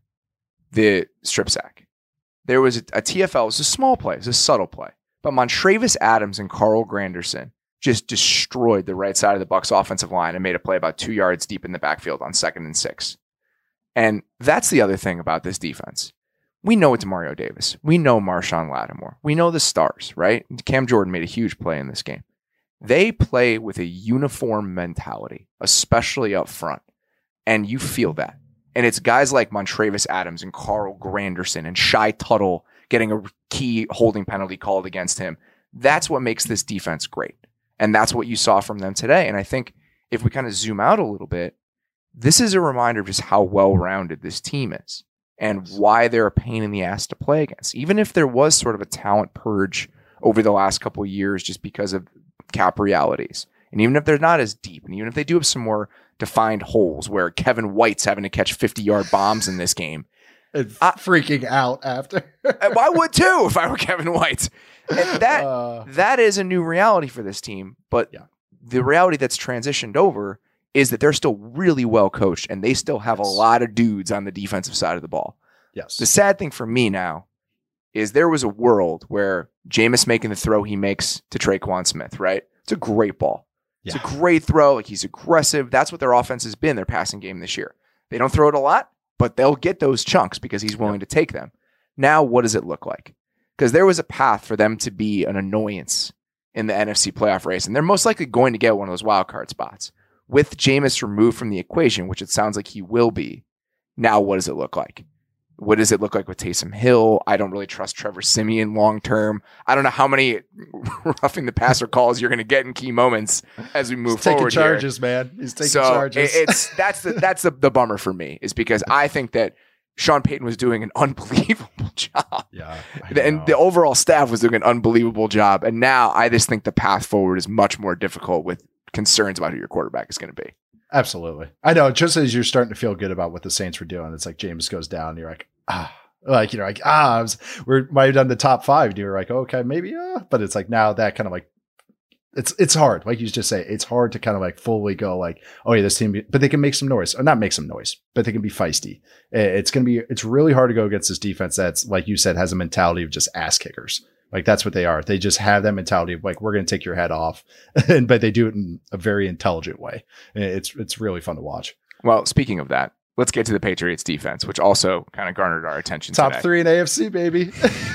the strip sack. There was a, a T F L, it was a small play, it was a subtle play. But Montravis Adams and Carl Granderson just destroyed the right side of the Bucs offensive line and made a play about two yards deep in the backfield on second and six. And that's the other thing about this defense. We know it's Mario Davis. We know Marshawn Lattimore. We know the stars, right? Cam Jordan made a huge play in this game. They play with a uniform mentality, especially up front. And you feel that. And it's guys like Montravis Adams and Carl Granderson and Shy Tuttle getting a key holding penalty called against him. That's what makes this defense great. And that's what you saw from them today. And I think if we kind of zoom out a little bit, this is a reminder of just how well-rounded this team is and why they're a pain in the ass to play against. Even if there was sort of a talent purge over the last couple of years just because of cap realities, and even if they're not as deep, and even if they do have some more defined holes where Kevin White's having to catch fifty-yard bombs in this game, And I- freaking out after. I would too if I were Kevin White. And that Uh, that is a new reality for this team. But Yeah. the reality that's transitioned over is that they're still really well coached and they still have a Yes. lot of dudes on the defensive side of the ball. yes. The sad thing for me now is there was a world where Jameis making the throw he makes to Traquan Smith, right? It's a great ball. It's Yeah. a great throw. Like he's aggressive. That's what their offense has been, their passing game this year. They don't throw it a lot, but they'll get those chunks because he's willing to take them. Now, what does it look like? Because there was a path for them to be an annoyance in the N F C playoff race, and they're most likely going to get one of those wild card spots. With Jameis removed from the equation, which it sounds like he will be, now what does it look like? What does it look like with Taysom Hill? I don't really trust Trevor Siemian long term. I don't know how many roughing the passer calls you're going to get in key moments as we move He's taking forward charges, here. man. He's taking so charges. it- it's that's the that's the, the bummer for me is because I think that Sean Payton was doing an unbelievable job. yeah. I And know. the overall staff was doing an unbelievable job. And now I just think the path forward is much more difficult with concerns about who your quarterback is going to be. Absolutely. I know. Just as you're starting to feel good about what the Saints were doing, it's like James goes down and you're like, ah, like, you know, like, ah, I was, we might have done the top five. And you're like, okay, maybe, uh, but it's like now that kind of like it's it's hard. Like you just say, it's hard to kind of like fully go like, oh yeah, this team, but they can make some noise, or not make some noise, but they can be feisty. It's going to be, it's really hard to go against this defense that's, like you said, has a mentality of just ass kickers. Like that's what they are. They just have that mentality of like, we're going to take your head off, and but they do it in a very intelligent way. And it's it's really fun to watch. Well, speaking of that, let's get to the Patriots defense, which also kind of garnered our attention. Top today. three in A F C, baby.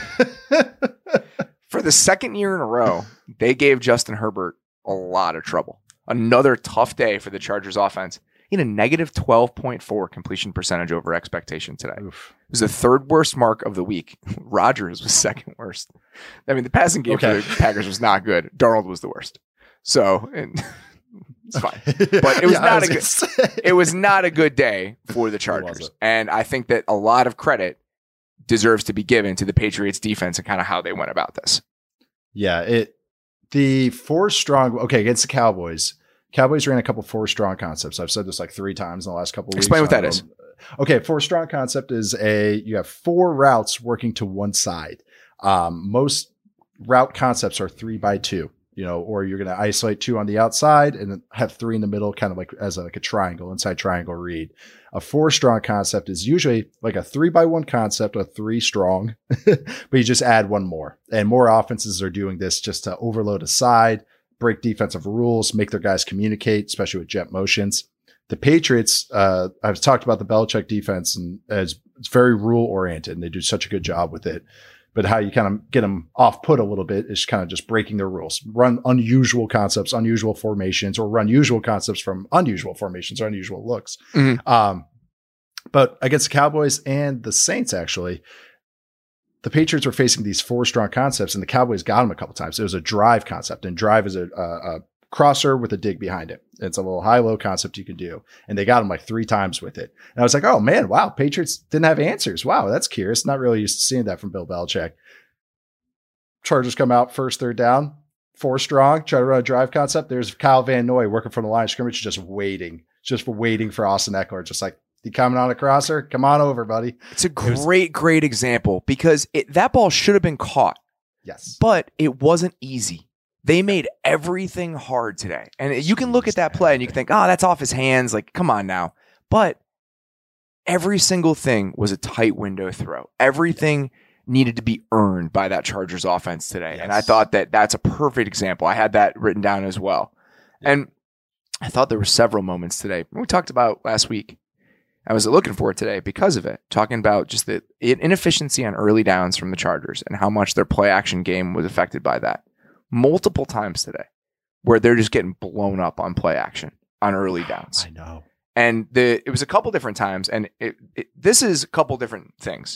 For the second year in a row, they gave Justin Herbert a lot of trouble. Another tough day for the Chargers offense. He had a negative twelve point four completion percentage over expectation today. Oof. It was the third worst mark of the week. Rodgers was second worst. I mean, the passing game okay. for the Packers was not good. Darnold was the worst. So and it's fine, but it was yeah, not was a good. Say. It was not a good day for the Chargers, and I think that a lot of credit deserves to be given to the Patriots defense and kind of how they went about this. Yeah, it the four strong okay against the Cowboys. Cowboys ran a couple four strong concepts. I've said this like three times in the last couple of weeks. Explain what that is. Okay, four strong concept is a you have four routes working to one side. Um, most route concepts are three by two, you know, or you're going to isolate two on the outside and have three in the middle, kind of like as a, like a triangle, inside triangle read. A four strong concept is usually like a three by one concept, a three strong, but you just add one more. And more offenses are doing this just to overload a side, break defensive rules, make their guys communicate, especially with jet motions. The Patriots, uh, I've talked about the Belichick defense, and as it's very rule oriented, and they do such a good job with it. But how you kind of get them off put a little bit is kind of just breaking their rules, run unusual concepts, unusual formations, or run usual concepts from unusual formations or unusual looks. Mm-hmm. Um, but against the Cowboys and the Saints, actually, the Patriots were facing these four strong concepts, and the Cowboys got them a couple times. It was a drive concept, and drive is a, a, a crosser with a dig behind it. It's a little high-low concept you can do, and they got them like three times with it. And I was like, oh man, wow, Patriots didn't have answers. Wow, that's curious. Not really used to seeing that from Bill Belichick. Chargers come out first, third down, four strong, try to run a drive concept. There's Kyle Van Noy working from the line of scrimmage, just waiting, just waiting for Austin Eckler, just like, you coming on a crosser? Come on over, buddy. It's a great, it was, great example because it, that ball should have been caught. Yes. But it wasn't easy. They made everything hard today. And you can look at that play and you can think, oh, that's off his hands. Like, come on now. But every single thing was a tight window throw. Everything needed to be earned by that Chargers offense today. Yes. And I thought that that's a perfect example. I had that written down as well. Yeah. And I thought there were several moments today. We talked about last week. I was looking for it today because of it, talking about just the inefficiency on early downs from the Chargers and how much their play action game was affected by that. Multiple times today where they're just getting blown up on play action on early downs. I know. And the it was a couple different times, and it, it, this is a couple different things.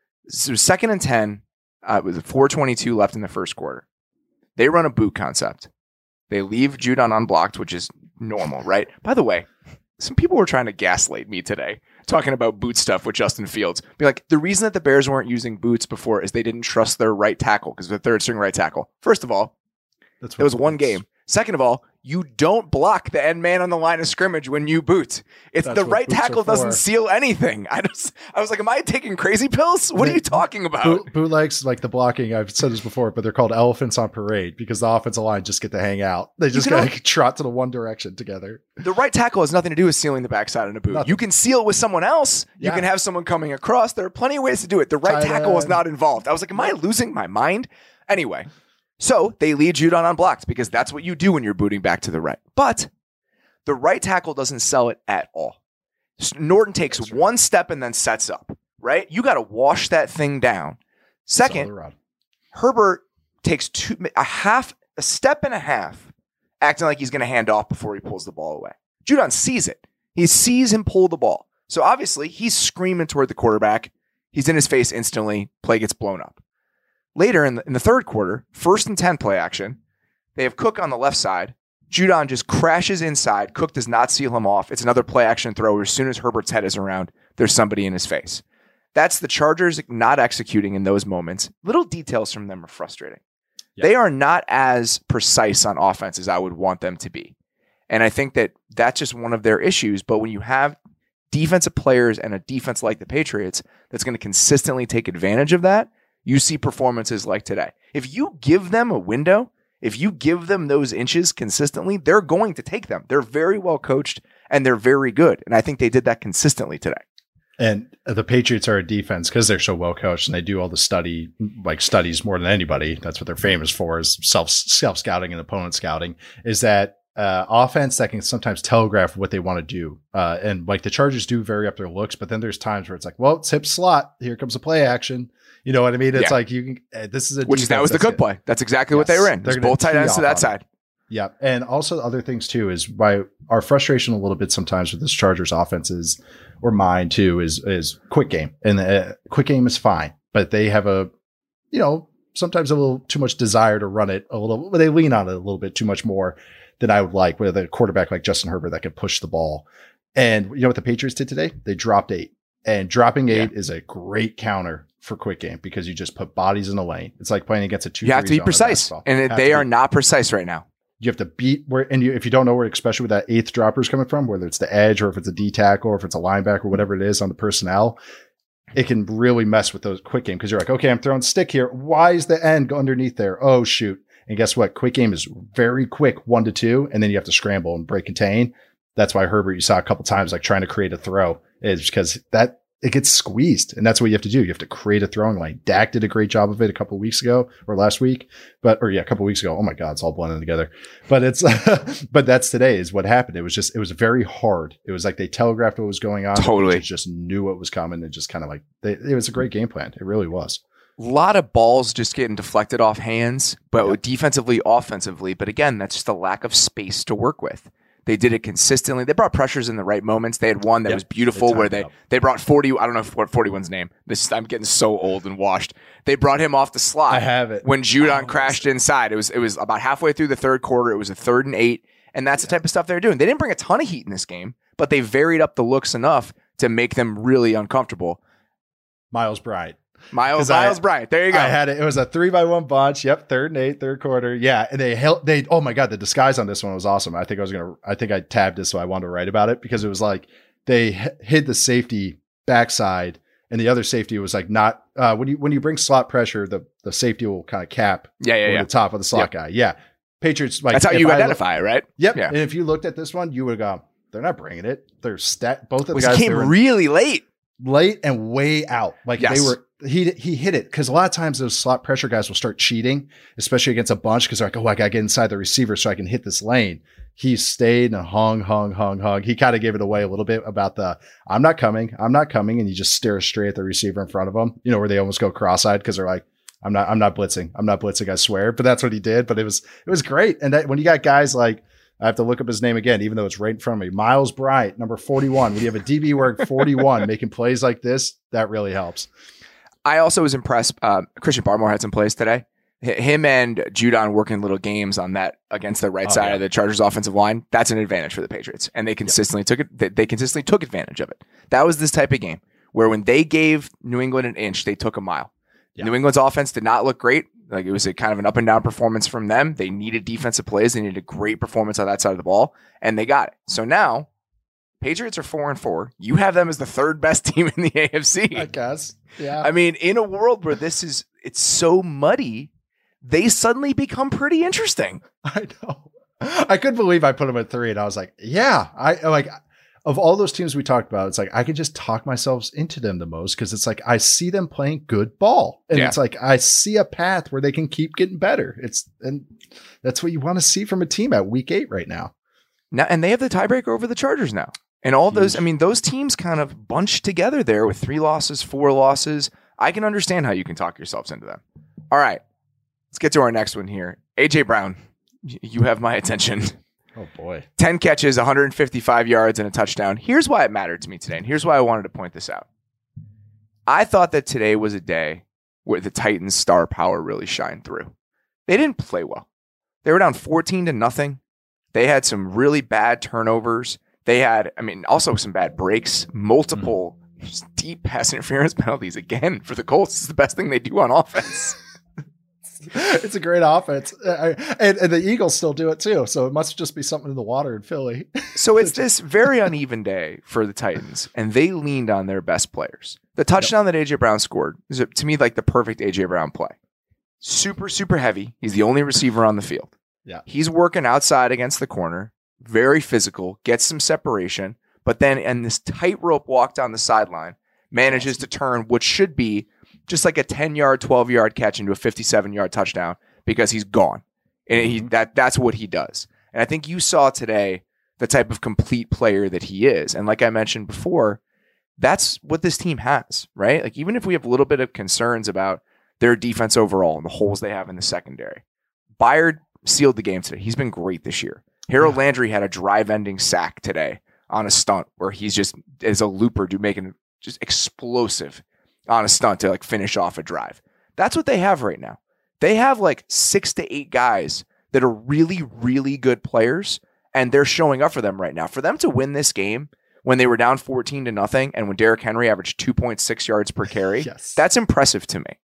So second and ten, uh, with four twenty-two left in the first quarter. They run a boot concept. They leave Judon unblocked, which is normal, right? By the way, some people were trying to gaslight me today, talking about boot stuff with Justin Fields. Be like, the reason that the Bears weren't using boots before is they didn't trust their right tackle because the third string right tackle. First of all, That's it was one game. Second of all, you don't block the end man on the line of scrimmage when you boot. It's That's the right tackle doesn't seal anything. I just, I was like, am I taking crazy pills? What they, are you talking about? Boot, bootlegs, like the blocking, I've said this before, but they're called elephants on parade because the offensive line just get to hang out. They just got to trot to the one direction together. The right tackle has nothing to do with sealing the backside in a boot. Nothing. You can seal with someone else. You yeah. can have someone coming across. There are plenty of ways to do it. The right Tight tackle end. was not involved. I was like, am I losing my mind? Anyway. So they lead Judon unblocked because that's what you do when you're booting back to the right. But the right tackle doesn't sell it at all. Norton takes right. one step and then sets up, right? You got to wash that thing down. Second, Herbert takes two, a half, a step and a half, acting like he's going to hand off before he pulls the ball away. Judon sees it. He sees him pull the ball. So obviously he's screaming toward the quarterback. He's in his face instantly. Play gets blown up. Later in the, in the third quarter, first and ten play action, they have Cook on the left side. Judon just crashes inside. Cook does not seal him off. It's another play action throw where as soon as Herbert's head is around, there's somebody in his face. That's the Chargers not executing in those moments. Little details from them are frustrating. Yep. They are not as precise on offense as I would want them to be. And I think that that's just one of their issues. But when you have defensive players and a defense like the Patriots that's going to consistently take advantage of that, you see performances like today. If you give them a window, If you give them those inches consistently, they're going to take them. They're very well coached and they're very good. And I think they did that consistently today. And the Patriots are a defense because they're so well coached and they do all the study, like studies more than anybody. That's what they're famous for, is self self scouting and opponent scouting. Is that uh, offense that can sometimes telegraph what they want to do. Uh, and like the Chargers do vary up their looks, but then there's times where it's like, well, it's hip slot. Here comes a play action. You know what I mean? It's yeah. like you can. Uh, this is a which is that was the Cook play. That's exactly yes. what they were in. There's both tight ends to that side. It. Yeah, and also other things too is why our frustration a little bit sometimes with this Chargers offense is, or mine too, is is quick game, and the quick game is fine, but they have a, you know, sometimes a little too much desire to run it a little. They lean on it a little bit too much more than I would like with a quarterback like Justin Herbert that can push the ball. And you know what the Patriots did today? They dropped eight, and dropping eight yeah. is a great counter for quick game because you just put bodies in the lane. It's like playing against a two. You have to be precise, and they are not precise right now. You have to beat where, and you, if you don't know where, especially with that eighth dropper is coming from, whether it's the edge or if it's a D tackle or if it's a linebacker or whatever it is on the personnel, it can really mess with those quick game because you're like, okay, I'm throwing stick here. Why is the end go underneath there? Oh shoot! And guess what? Quick game is very quick, one to two, and then you have to scramble and break contain. That's why Herbert, you saw a couple times like trying to create a throw, is because that it gets squeezed, and that's what you have to do. You have to create a throwing lane. Dak did a great job of it a couple of weeks ago or last week, but or yeah, a couple of weeks ago. Oh my God, it's all blending together. But it's but that's today is what happened. It was just it was very hard. It was like they telegraphed what was going on. Totally, just knew what was coming and just kind of like they, it was a great game plan. It really was. A lot of balls just getting deflected off hands, but yep. defensively, offensively. But again, that's just a lack of space to work with. They did it consistently. They brought pressures in the right moments. They had one that yep. was beautiful they where they, they brought forty. I don't know what forty-one's name. This I'm getting so old and washed. They brought him off the slot. I have it. When Judon oh, crashed inside. It was it was about halfway through the third quarter. It was a third and eight. And that's yeah. the type of stuff they're doing. They didn't bring a ton of heat in this game, but they varied up the looks enough to make them really uncomfortable. Miles Bryant. Miles, Miles I, Bryant. There you go. I had it. It was a three by one bunch. Yep. Third and eight, third quarter. Yeah. And they held, they, oh my God, the disguise on this one was awesome. I think I was going to, I think I tabbed this, so I wanted to write about it because it was like they hid the safety backside and the other safety was like not, uh, when you, when you bring slot pressure, the, the safety will kind of cap yeah, yeah, over yeah. the top of the slot yep. guy. Yeah. Patriots. Like, that's how you I identify, look, right? Yep. Yeah. And if you looked at this one, you would have gone, they're not bringing it. They're stat. Both of the it guys came really late. late and way out. Like yes. they were, he he hit it because a lot of times those slot pressure guys will start cheating, especially against a bunch because they're like, oh, I got to get inside the receiver so I can hit this lane. He stayed and hung, hung, hung, hung. He kind of gave it away a little bit about the, I'm not coming, I'm not coming. And you just stare straight at the receiver in front of them, you know, where they almost go cross-eyed because they're like, I'm not, I'm not blitzing. I'm not blitzing, I swear. But that's what he did. But it was, it was great. And that, when you got guys like, I have to look up his name again, even though it's right in front of me. Miles Bryant, number forty-one. When you have a D B word forty-one making plays like this, that really helps. I also was impressed. Uh, Christian Barmore had some plays today. H- him and Judon working little games on that against the right oh, side yeah. of the Chargers offensive line. That's an advantage for the Patriots. And they consistently yeah. took it. They, they consistently took advantage of it. That was this type of game where when they gave New England an inch, they took a mile. Yeah. New England's offense did not look great. Like it was a kind of an up and down performance from them. They needed defensive plays. They needed a great performance on that side of the ball, and they got it. So now, Patriots are four and four. You have them as the third best team in the A F C. I guess. Yeah. I mean, in a world where this is it's so muddy, they suddenly become pretty interesting. I know. I couldn't believe I put them at three, and I was like, yeah, I like. Of all those teams we talked about, it's like I could just talk myself into them the most because it's like I see them playing good ball, and yeah. it's like I see a path where they can keep getting better. It's and that's what you want to see from a team at week eight right now. Now, and they have the tiebreaker over the Chargers now, and all Huge. those. I mean, those teams kind of bunched together there with three losses, four losses. I can understand how you can talk yourselves into them. All right, let's get to our next one here. A J Brown, you have my attention. Oh, boy. ten catches, one hundred fifty-five yards, and a touchdown. Here's why it mattered to me today, and here's why I wanted to point this out. I thought that today was a day where the Titans' star power really shined through. They didn't play well. They were down fourteen to nothing. They had some really bad turnovers. They had, I mean, also some bad breaks, multiple mm-hmm. deep pass interference penalties. Again, for the Colts, it's the best thing they do on offense. It's a great offense. And, and the Eagles still do it too. So it must just be something in the water in Philly. So it's this very uneven day for the Titans, and they leaned on their best players. The touchdown yep. that A J Brown scored is, to me, like the perfect A J Brown play. Super, super heavy. He's the only receiver on the field. Yeah. He's working outside against the corner, very physical, gets some separation, but then in this tightrope walk down the sideline, manages to turn what should be just like a ten-yard, twelve-yard catch into a fifty-seven-yard touchdown because he's gone. And he that that's what he does. And I think you saw today the type of complete player that he is. And like I mentioned before, that's what this team has, right? Like even if we have a little bit of concerns about their defense overall and the holes they have in the secondary, Byard sealed the game today. He's been great this year. Harold Landry had a drive-ending sack today on a stunt where he's just, as a looper, do making just explosive on a stunt to like finish off a drive. That's what they have right now. They have like six to eight guys that are really, really good players, and they're showing up for them right now. For them to win this game when they were down fourteen to nothing, and when Derrick Henry averaged two point six yards per carry, yes. That's impressive to me.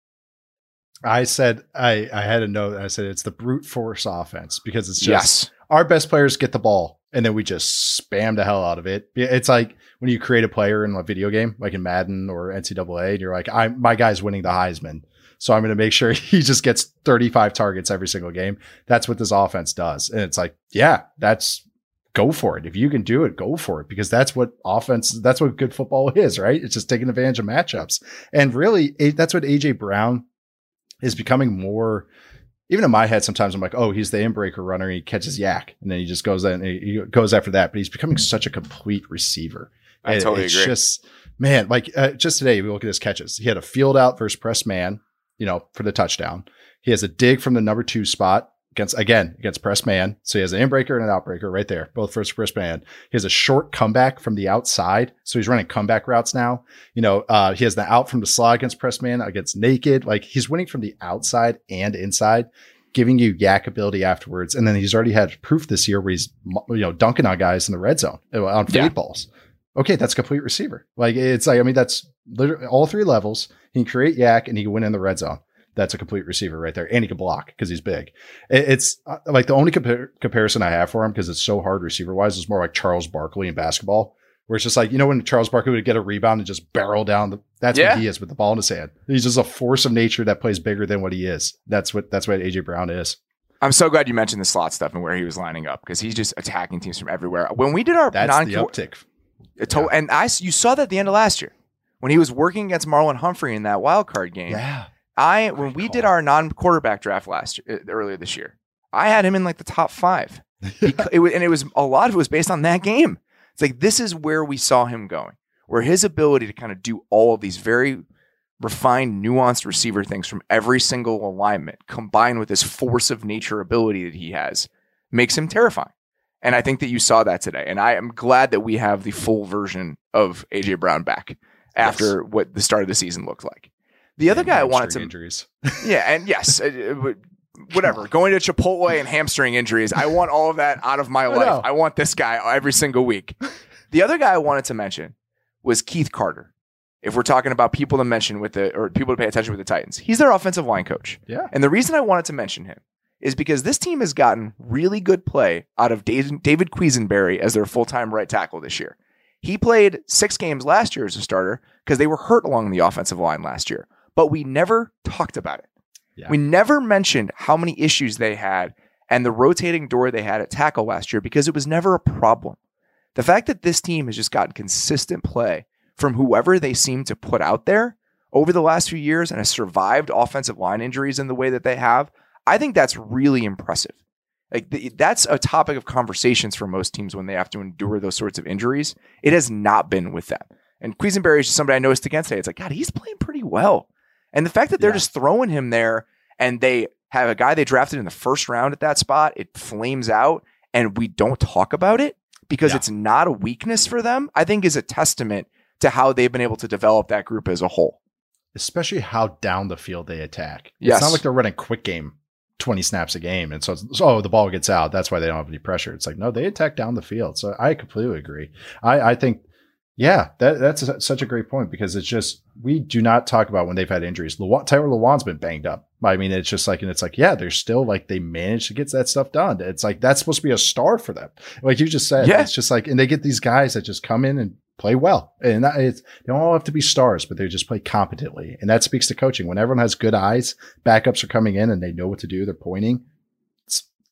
I said, I, I had a note. I said, it's the brute force offense because it's just Yes. our best players get the ball and then we just spam the hell out of it. It's like when you create a player in a video game, like in Madden or N C double A, and you're like, I, my guy's winning the Heisman. So I'm going to make sure he just gets thirty-five targets every single game. That's what this offense does. And it's like, yeah, that's go for it. If you can do it, go for it, because that's what offense, that's what good football is, right? It's just taking advantage of matchups. And really, that's what A J Brown is becoming more. Even in my head, sometimes I'm like, oh, he's the inbreaker runner. And he catches yak, and then he just goes in. He goes after that. But he's becoming such a complete receiver. I and totally it's agree. Just, man, like uh, just today, we look at his catches. He had a field out versus press man, you know, for the touchdown. He has a dig from the number two spot against, again, against press man. So he has an inbreaker and an outbreaker right there, both versus press man. He has a short comeback from the outside. So he's running comeback routes now. You know, uh, he has the out from the slot against press man, against naked. Like he's winning from the outside and inside, giving you yak ability afterwards. And then he's already had proof this year where he's, you know, dunking on guys in the red zone on fade Yeah. balls. Okay, that's a complete receiver. Like it's like, I mean, that's literally all three levels. He can create yak and he can win in the red zone. That's a complete receiver right there. And he can block because he's big. It, it's uh, like the only compar- comparison I have for him, because it's so hard receiver wise, is more like Charles Barkley in basketball, where it's just like, you know, when Charles Barkley would get a rebound and just barrel down the, that's Yeah. what he is with the ball in his hand. He's just a force of nature that plays bigger than what he is. That's what, that's what A J Brown is. I'm so glad you mentioned the slot stuff and where he was lining up, because he's just attacking teams from everywhere. When we did our That's non the uptick. It to- And I, you saw that at the end of last year when he was working against Marlon Humphrey in that wild card game. Yeah. I when we did our non-quarterback draft last year, uh, earlier this year, I had him in like the top five, Beca- it was, and it was a lot of it was based on that game. It's like this is where we saw him going, where his ability to kind of do all of these very refined, nuanced receiver things from every single alignment, combined with this force of nature ability that he has, makes him terrifying. And I think that you saw that today. And I am glad that we have the full version of A J Brown back after Yes. what the start of the season looked like. The other And guy I wanted to, hamstring injuries. yeah, and yes, uh, whatever. Going to Chipotle and hamstring injuries, I want all of that out of my I life. know. I want this guy every single week. The other guy I wanted to mention was Keith Carter. If we're talking about people to mention with the, or people to pay attention with the Titans, he's their offensive line coach. Yeah. And the reason I wanted to mention him is because this team has gotten really good play out of David, David Quisenberry as their full-time right tackle this year. He played six games last year as a starter because they were hurt along the offensive line last year, but we never talked about it. Yeah. We never mentioned how many issues they had and the rotating door they had at tackle last year because it was never a problem. The fact that this team has just gotten consistent play from whoever they seem to put out there over the last few years and has survived offensive line injuries in the way that they have, I think that's really impressive. Like the, that's a topic of conversations for most teams when they have to endure those sorts of injuries. It has not been with them. And Quisenberry is just somebody I noticed against today. It's like, God, he's playing pretty well. And the fact that they're Yeah. just throwing him there and they have a guy they drafted in the first round at that spot, it flames out and we don't talk about it because Yeah. it's not a weakness for them, I think is a testament to how they've been able to develop that group as a whole. Especially how down the field they attack. Yes. It's not like they're running quick game twenty snaps a game. And so, it's, so oh, the ball gets out. That's why they don't have any pressure. It's like, no, they attack down the field. So I completely agree. I, I think, yeah, that, that's a, such a great point because it's just, we do not talk about when they've had injuries. Lewan, Tyler Lewan's been banged up. I mean, it's just like, and it's like, yeah, they're still like, they managed to get that stuff done. It's like, that's supposed to be a star for them. Like you just said, Yeah. it's just like, and they get these guys that just come in and play well. And that, it's, they don't all have to be stars, but they just play competently. And that speaks to coaching. When everyone has good eyes, backups are coming in and they know what to do. They're pointing. It's,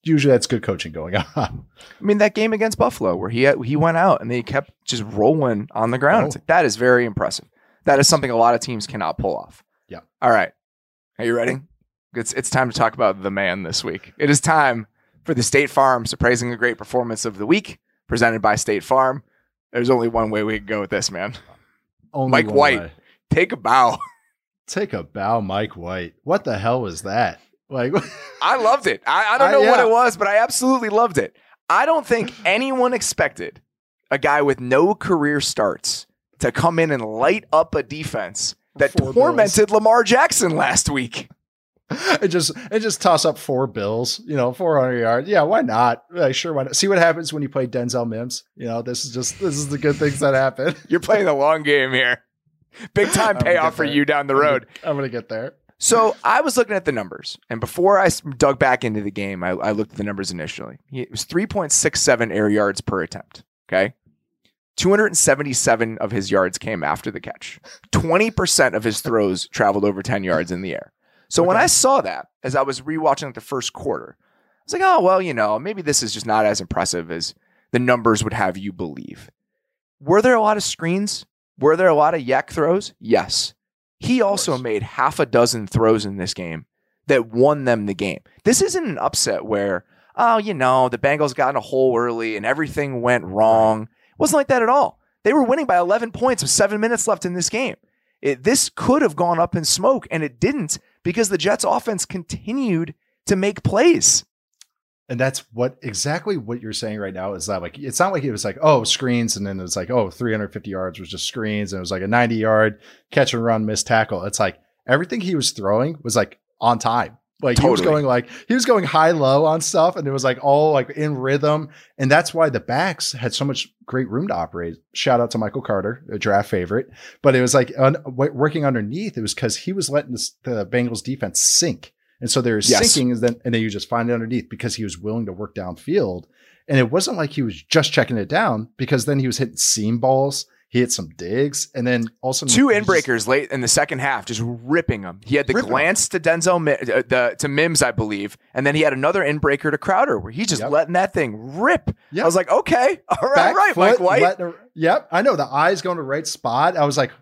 usually that's good coaching going on. I mean, that game against Buffalo where he had, he went out and they kept just rolling on the ground. Oh. It's like, that is very impressive. That is something a lot of teams cannot pull off. Yeah. All right. Are you ready? It's it's time to talk about the man this week. It is time for the State Farm Surprisingly Great Performance of the Week, presented by State Farm. There's only one way we can go with this, man. Only Mike White, way. Take a bow. Take a bow, Mike White. What the hell was that? Like, I loved it. I, I don't know I, yeah. what it was, but I absolutely loved it. I don't think anyone expected a guy with no career starts to come in and light up a defense that four tormented bills. Lamar Jackson last week. And just and just toss up four bills, you know, four hundred yards. Yeah, why not? Like, sure, why not? See what happens when you play Denzel Mims. You know, this is just this is the good things that happen. You're playing the long game here. Big time payoff for you down the road. I'm gonna, I'm gonna get there. So I was looking at the numbers, and before I dug back into the game, I, I looked at the numbers initially. It was three point six seven air yards per attempt. Okay. two hundred seventy-seven of his yards came after the catch. twenty percent of his throws traveled over ten yards in the air. So okay. when I saw that, as I was rewatching the first quarter, I was like, oh, well, you know, maybe this is just not as impressive as the numbers would have you believe. Were there a lot of screens? Were there a lot of yak throws? Yes. He also made half a dozen throws in this game that won them the game. This isn't an upset where, oh, you know, the Bengals got in a hole early and everything went wrong. It wasn't like that at all. They were winning by eleven points with seven minutes left in this game. It, this could have gone up in smoke, and it didn't because the Jets offense continued to make plays. And that's what exactly what you're saying right now is that like, it's not like it was like, oh, screens. And then it's like, oh, three hundred fifty yards was just screens. And it was like a ninety yard catch and run, missed tackle. It's like everything he was throwing was like on time. Like totally. he was going like, he was going high low on stuff. And it was like all like in rhythm. And that's why the backs had so much great room to operate. Shout out to Michael Carter, a draft favorite. But it was like un- working underneath. It was because he was letting this, the Bengals defense sink. And so they were yes. sinking, and then and then you just find it underneath because he was willing to work downfield. And it wasn't like he was just checking it down because then he was hitting seam balls. He hit some digs, and then also two inbreakers just, late in the second half, just ripping them. He had the glance him. to Denzel, uh, the, to Mims, I believe, and then he had another inbreaker to Crowder where he's just yep. letting that thing rip. Yep. I was like, okay, all right, Back right, foot, Mike White. Letting, yep, I know the eyes going to the right spot. I was like,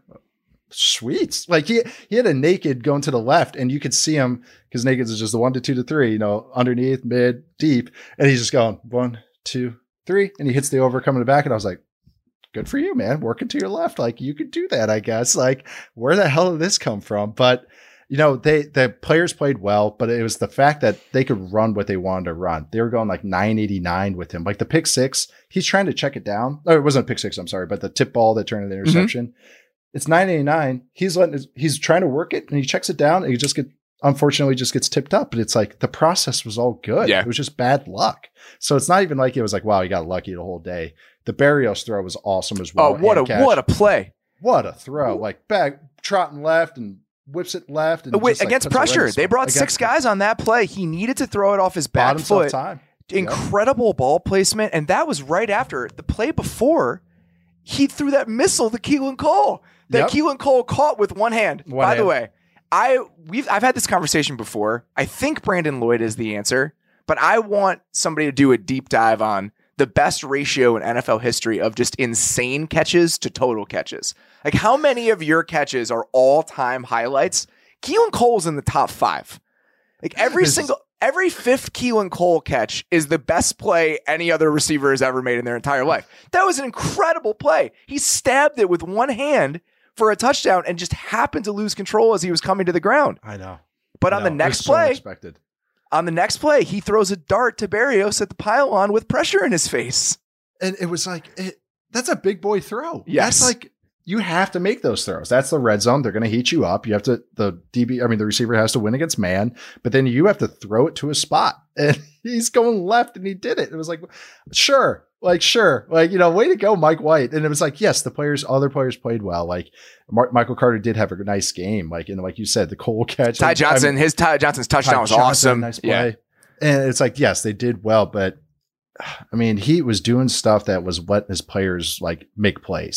sweet. Like he he had a naked going to the left, and you could see him because naked is just the one to two to three, you know, underneath, mid, deep, and he's just going one, two, three, and he hits the over coming back, and I was like, good for you, man. Working to your left. Like you could do that, I guess. Like where the hell did this come from? But you know, they, the players played well, but it was the fact that they could run what they wanted to run. They were going like nine eighty-nine with him. Like the pick six, he's trying to check it down. Oh, it wasn't a pick six. I'm sorry, but the tip ball that turned into the interception. Mm-hmm. It's nine eighty-nine. He's letting, his, he's trying to work it and he checks it down and he just get, unfortunately just gets tipped up. But it's like the process was all good. Yeah. It was just bad luck. So it's not even like it was like, wow, he got lucky the whole day. The Barrios throw was awesome as well. Oh, what a catch. what a play! What a throw! Like back trotting left and whips it left and Wait, just, like, against pressure. They brought against six guys on that play. He needed to throw it off his back foot. Time. Incredible yep. ball placement, and that was right after the play before he threw that missile to Keelan Cole. That yep. Keelan Cole caught with one hand. One By hand. the way, I we've I've had this conversation before. I think Brandon Lloyd is the answer, but I want somebody to do a deep dive on the best ratio in N F L history of just insane catches to total catches. Like how many of your catches are all-time highlights? Keelan Cole's in the top five. Like every this single, every fifth Keelan Cole catch is the best play any other receiver has ever made in their entire life. That was an incredible play. He stabbed it with one hand for a touchdown and just happened to lose control as he was coming to the ground. I know. But I on know. the next so play, unexpected. On the next play, he throws a dart to Barrios at the pylon with pressure in his face. And it was like, it, that's a big boy throw. Yes. That's like, you have to make those throws. That's the red zone. They're going to heat you up. You have to, the D B, I mean, the receiver has to win against man, but then you have to throw it to a spot. And he's going left and he did it. It was like, sure. Like, sure. Like, you know, way to go, Mike White. And it was like, yes, the players, other players played well. Like Mar- Michael Carter did have a nice game. Like, and like you said, the Cole catch. Ty Johnson, I mean, his Ty Johnson's touchdown Ty was Johnson, awesome. Nice play. Yeah. And it's like, yes, they did well, but I mean, he was doing stuff that was what his players like make plays.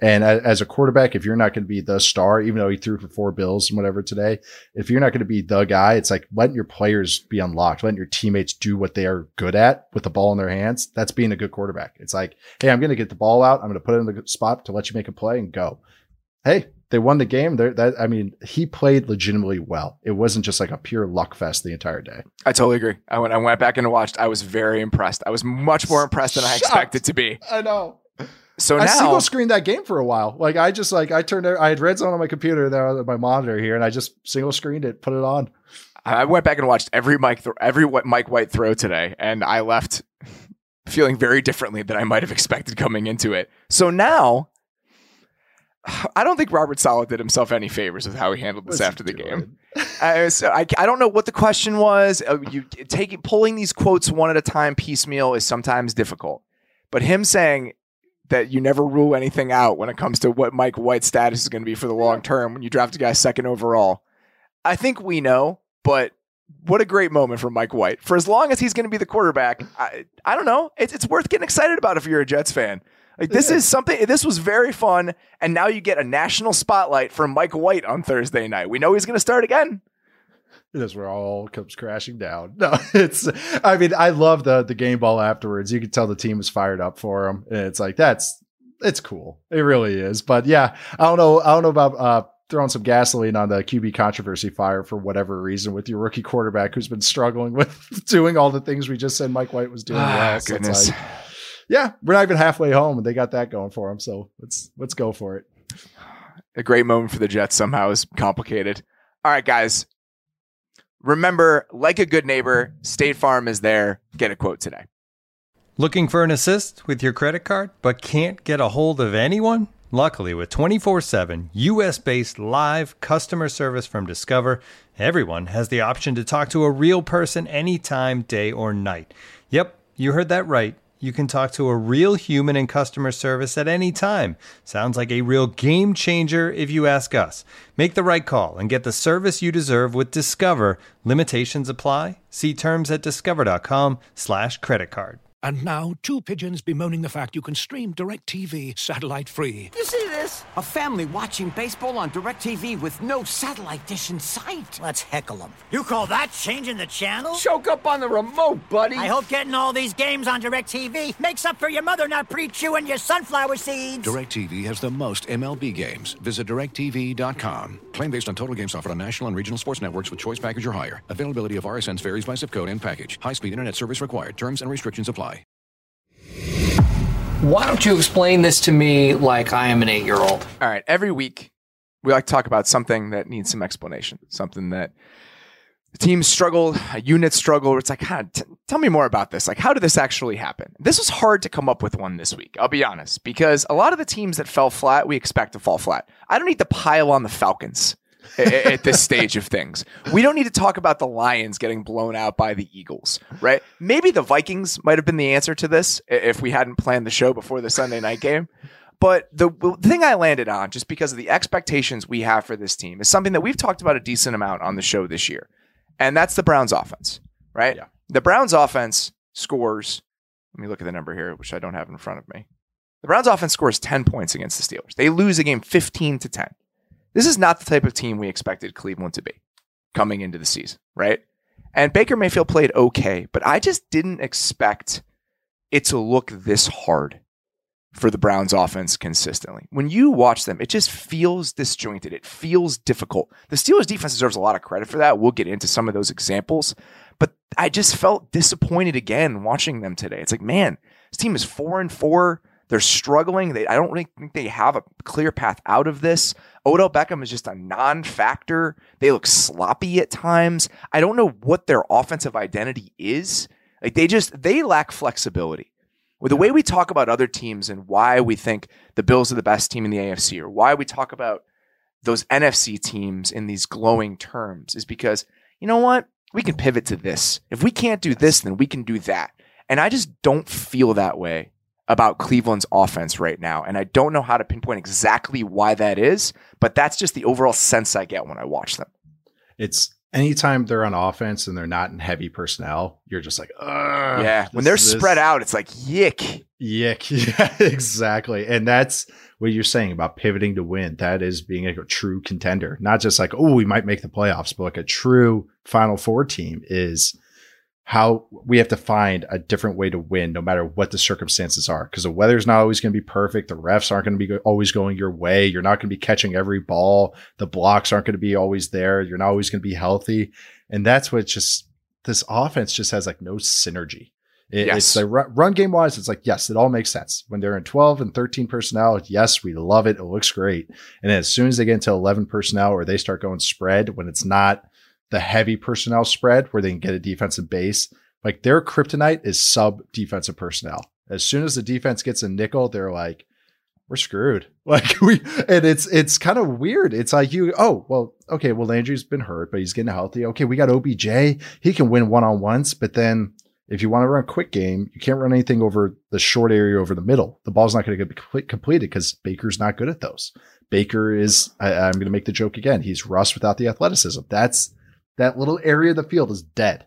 And as a quarterback, if you're not going to be the star, even though he threw for four bills and whatever today, if you're not going to be the guy, it's like letting your players be unlocked, letting your teammates do what they are good at with the ball in their hands. That's being a good quarterback. It's like, hey, I'm going to get the ball out. I'm going to put it in the spot to let you make a play and go. Hey, they won the game. They're, that I mean, he played legitimately well. It wasn't just like a pure luck fest the entire day. I totally agree. I went, I went back and watched. I was very impressed. I was much more impressed than I expected to be. I know. So I now, single screened that game for a while. Like I just like I turned I had red zone on my computer there on my monitor here, and I just single screened it, put it on. I went back and watched every Mike th- every Mike White throw today, and I left feeling very differently than I might have expected coming into it. So now, I don't think Robert Saleh did himself any favors with how he handled this What's after the doing? game. I, so I I don't know what the question was. Uh, you taking pulling these quotes one at a time piecemeal is sometimes difficult, but him saying that you never rule anything out when it comes to what Mike White's status is going to be for the long term when you draft a guy second overall. I think we know, but what a great moment for Mike White. For as long as he's going to be the quarterback, I, I don't know. It's, it's worth getting excited about if you're a Jets fan. Like this is something, this was very fun. And now you get a national spotlight from Mike White on Thursday night. We know he's going to start again. That's where all comes crashing down. No, it's, I mean, I love the, the game ball afterwards. You can tell the team was fired up for him. And it's like, that's, it's cool. It really is. But yeah, I don't know. I don't know about, uh, throwing some gasoline on the Q B controversy fire for whatever reason with your rookie quarterback who's been struggling with doing all the things we just said Mike White was doing. Ah, well. So it's goodness. like, yeah, we're not even halfway home and they got that going for him. So let's, let's go for it. A great moment for the Jets somehow is complicated. All right, guys. Remember, like a good neighbor, State Farm is there. Get a quote today. Looking for an assist with your credit card, but can't get a hold of anyone? Luckily, with twenty-four seven U S-based live customer service from Discover, everyone has the option to talk to a real person anytime, day or night. Yep, you heard that right. You can talk to a real human in customer service at any time. Sounds like a real game changer if you ask us. Make the right call and get the service you deserve with Discover. Limitations apply. See terms at discover.com slash credit card. And now, two pigeons bemoaning the fact you can stream DirecTV satellite-free. You see this? A family watching baseball on DirecTV with no satellite dish in sight. Let's heckle them. You call that changing the channel? Choke up on the remote, buddy. I hope getting all these games on DirecTV makes up for your mother not pre-chewing your sunflower seeds. DirecTV has the most M L B games. Visit direct t v dot com. Claim based on total games offered on national and regional sports networks with choice package or higher. Availability of R S Ns varies by zip code and package. High-speed internet service required. Terms and restrictions apply. Why don't you explain this to me like I am an eight-year-old? All right. Every week, we like to talk about something that needs some explanation, something that the team struggled, a unit struggled. It's like, huh, t- tell me more about this. Like, how did this actually happen? This was hard to come up with one this week, I'll be honest, because a lot of the teams that fell flat, we expect to fall flat. I don't need to pile on the Falcons at this stage of things. We don't need to talk about the Lions getting blown out by the Eagles, right? Maybe the Vikings might have been the answer to this if we hadn't planned the show before the Sunday night game. But the, the thing I landed on, just because of the expectations we have for this team, is something that we've talked about a decent amount on the show this year. And that's the Browns offense, right? Yeah. The Browns offense scores, let me look at the number here, which I don't have in front of me. The Browns offense scores ten points against the Steelers. They lose a game fifteen to ten. This is not the type of team we expected Cleveland to be coming into the season, right? And Baker Mayfield played okay, but I just didn't expect it to look this hard for the Browns offense consistently. When you watch them, it just feels disjointed. It feels difficult. The Steelers defense deserves a lot of credit for that. We'll get into some of those examples, but I just felt disappointed again watching them today. It's like, man, this team is four and four. They're struggling. They, I don't really think they have a clear path out of this. Odell Beckham is just a non-factor. They look sloppy at times. I don't know what their offensive identity is. Like they just, they lack flexibility. With the way we talk about other teams and why we think the Bills are the best team in the A F C, or why we talk about those N F C teams in these glowing terms, is because, you know what? We can pivot to this. If we can't do this, then we can do that. And I just don't feel that way about Cleveland's offense right now. And I don't know how to pinpoint exactly why that is, but that's just the overall sense I get when I watch them. It's anytime they're on offense and they're not in heavy personnel, you're just like, ugh. Yeah. When they're this, spread out, it's like, yick. Yick. Yeah, exactly. And that's what you're saying about pivoting to win. That is being like a true contender, not just like, oh, we might make the playoffs, but like a true Final Four team is how we have to find a different way to win no matter what the circumstances are. Because the weather's not always going to be perfect. The refs aren't going to be go- always going your way. You're not going to be catching every ball. The blocks aren't going to be always there. You're not always going to be healthy. And that's what just, this offense just has like no synergy. It, yes. It's like run, run game wise, it's like, yes, it all makes sense. When they're in twelve and thirteen personnel, yes, we love it. It looks great. And then as soon as they get into eleven personnel or they start going spread, when it's not the heavy personnel spread where they can get a defensive base, like their kryptonite is sub defensive personnel. As soon as the defense gets a nickel, they're like, we're screwed. Like we, and it's, it's kind of weird. It's like you, oh, well, okay. Well, Landry's been hurt, but he's getting healthy. Okay. We got O B J. He can win one-on-ones, but then if you want to run a quick game, you can't run anything over the short area over the middle. The ball's not going to get completed because Baker's not good at those. Baker is, I, I'm going to make the joke again. He's Russ without the athleticism. That's, that little area of the field is dead.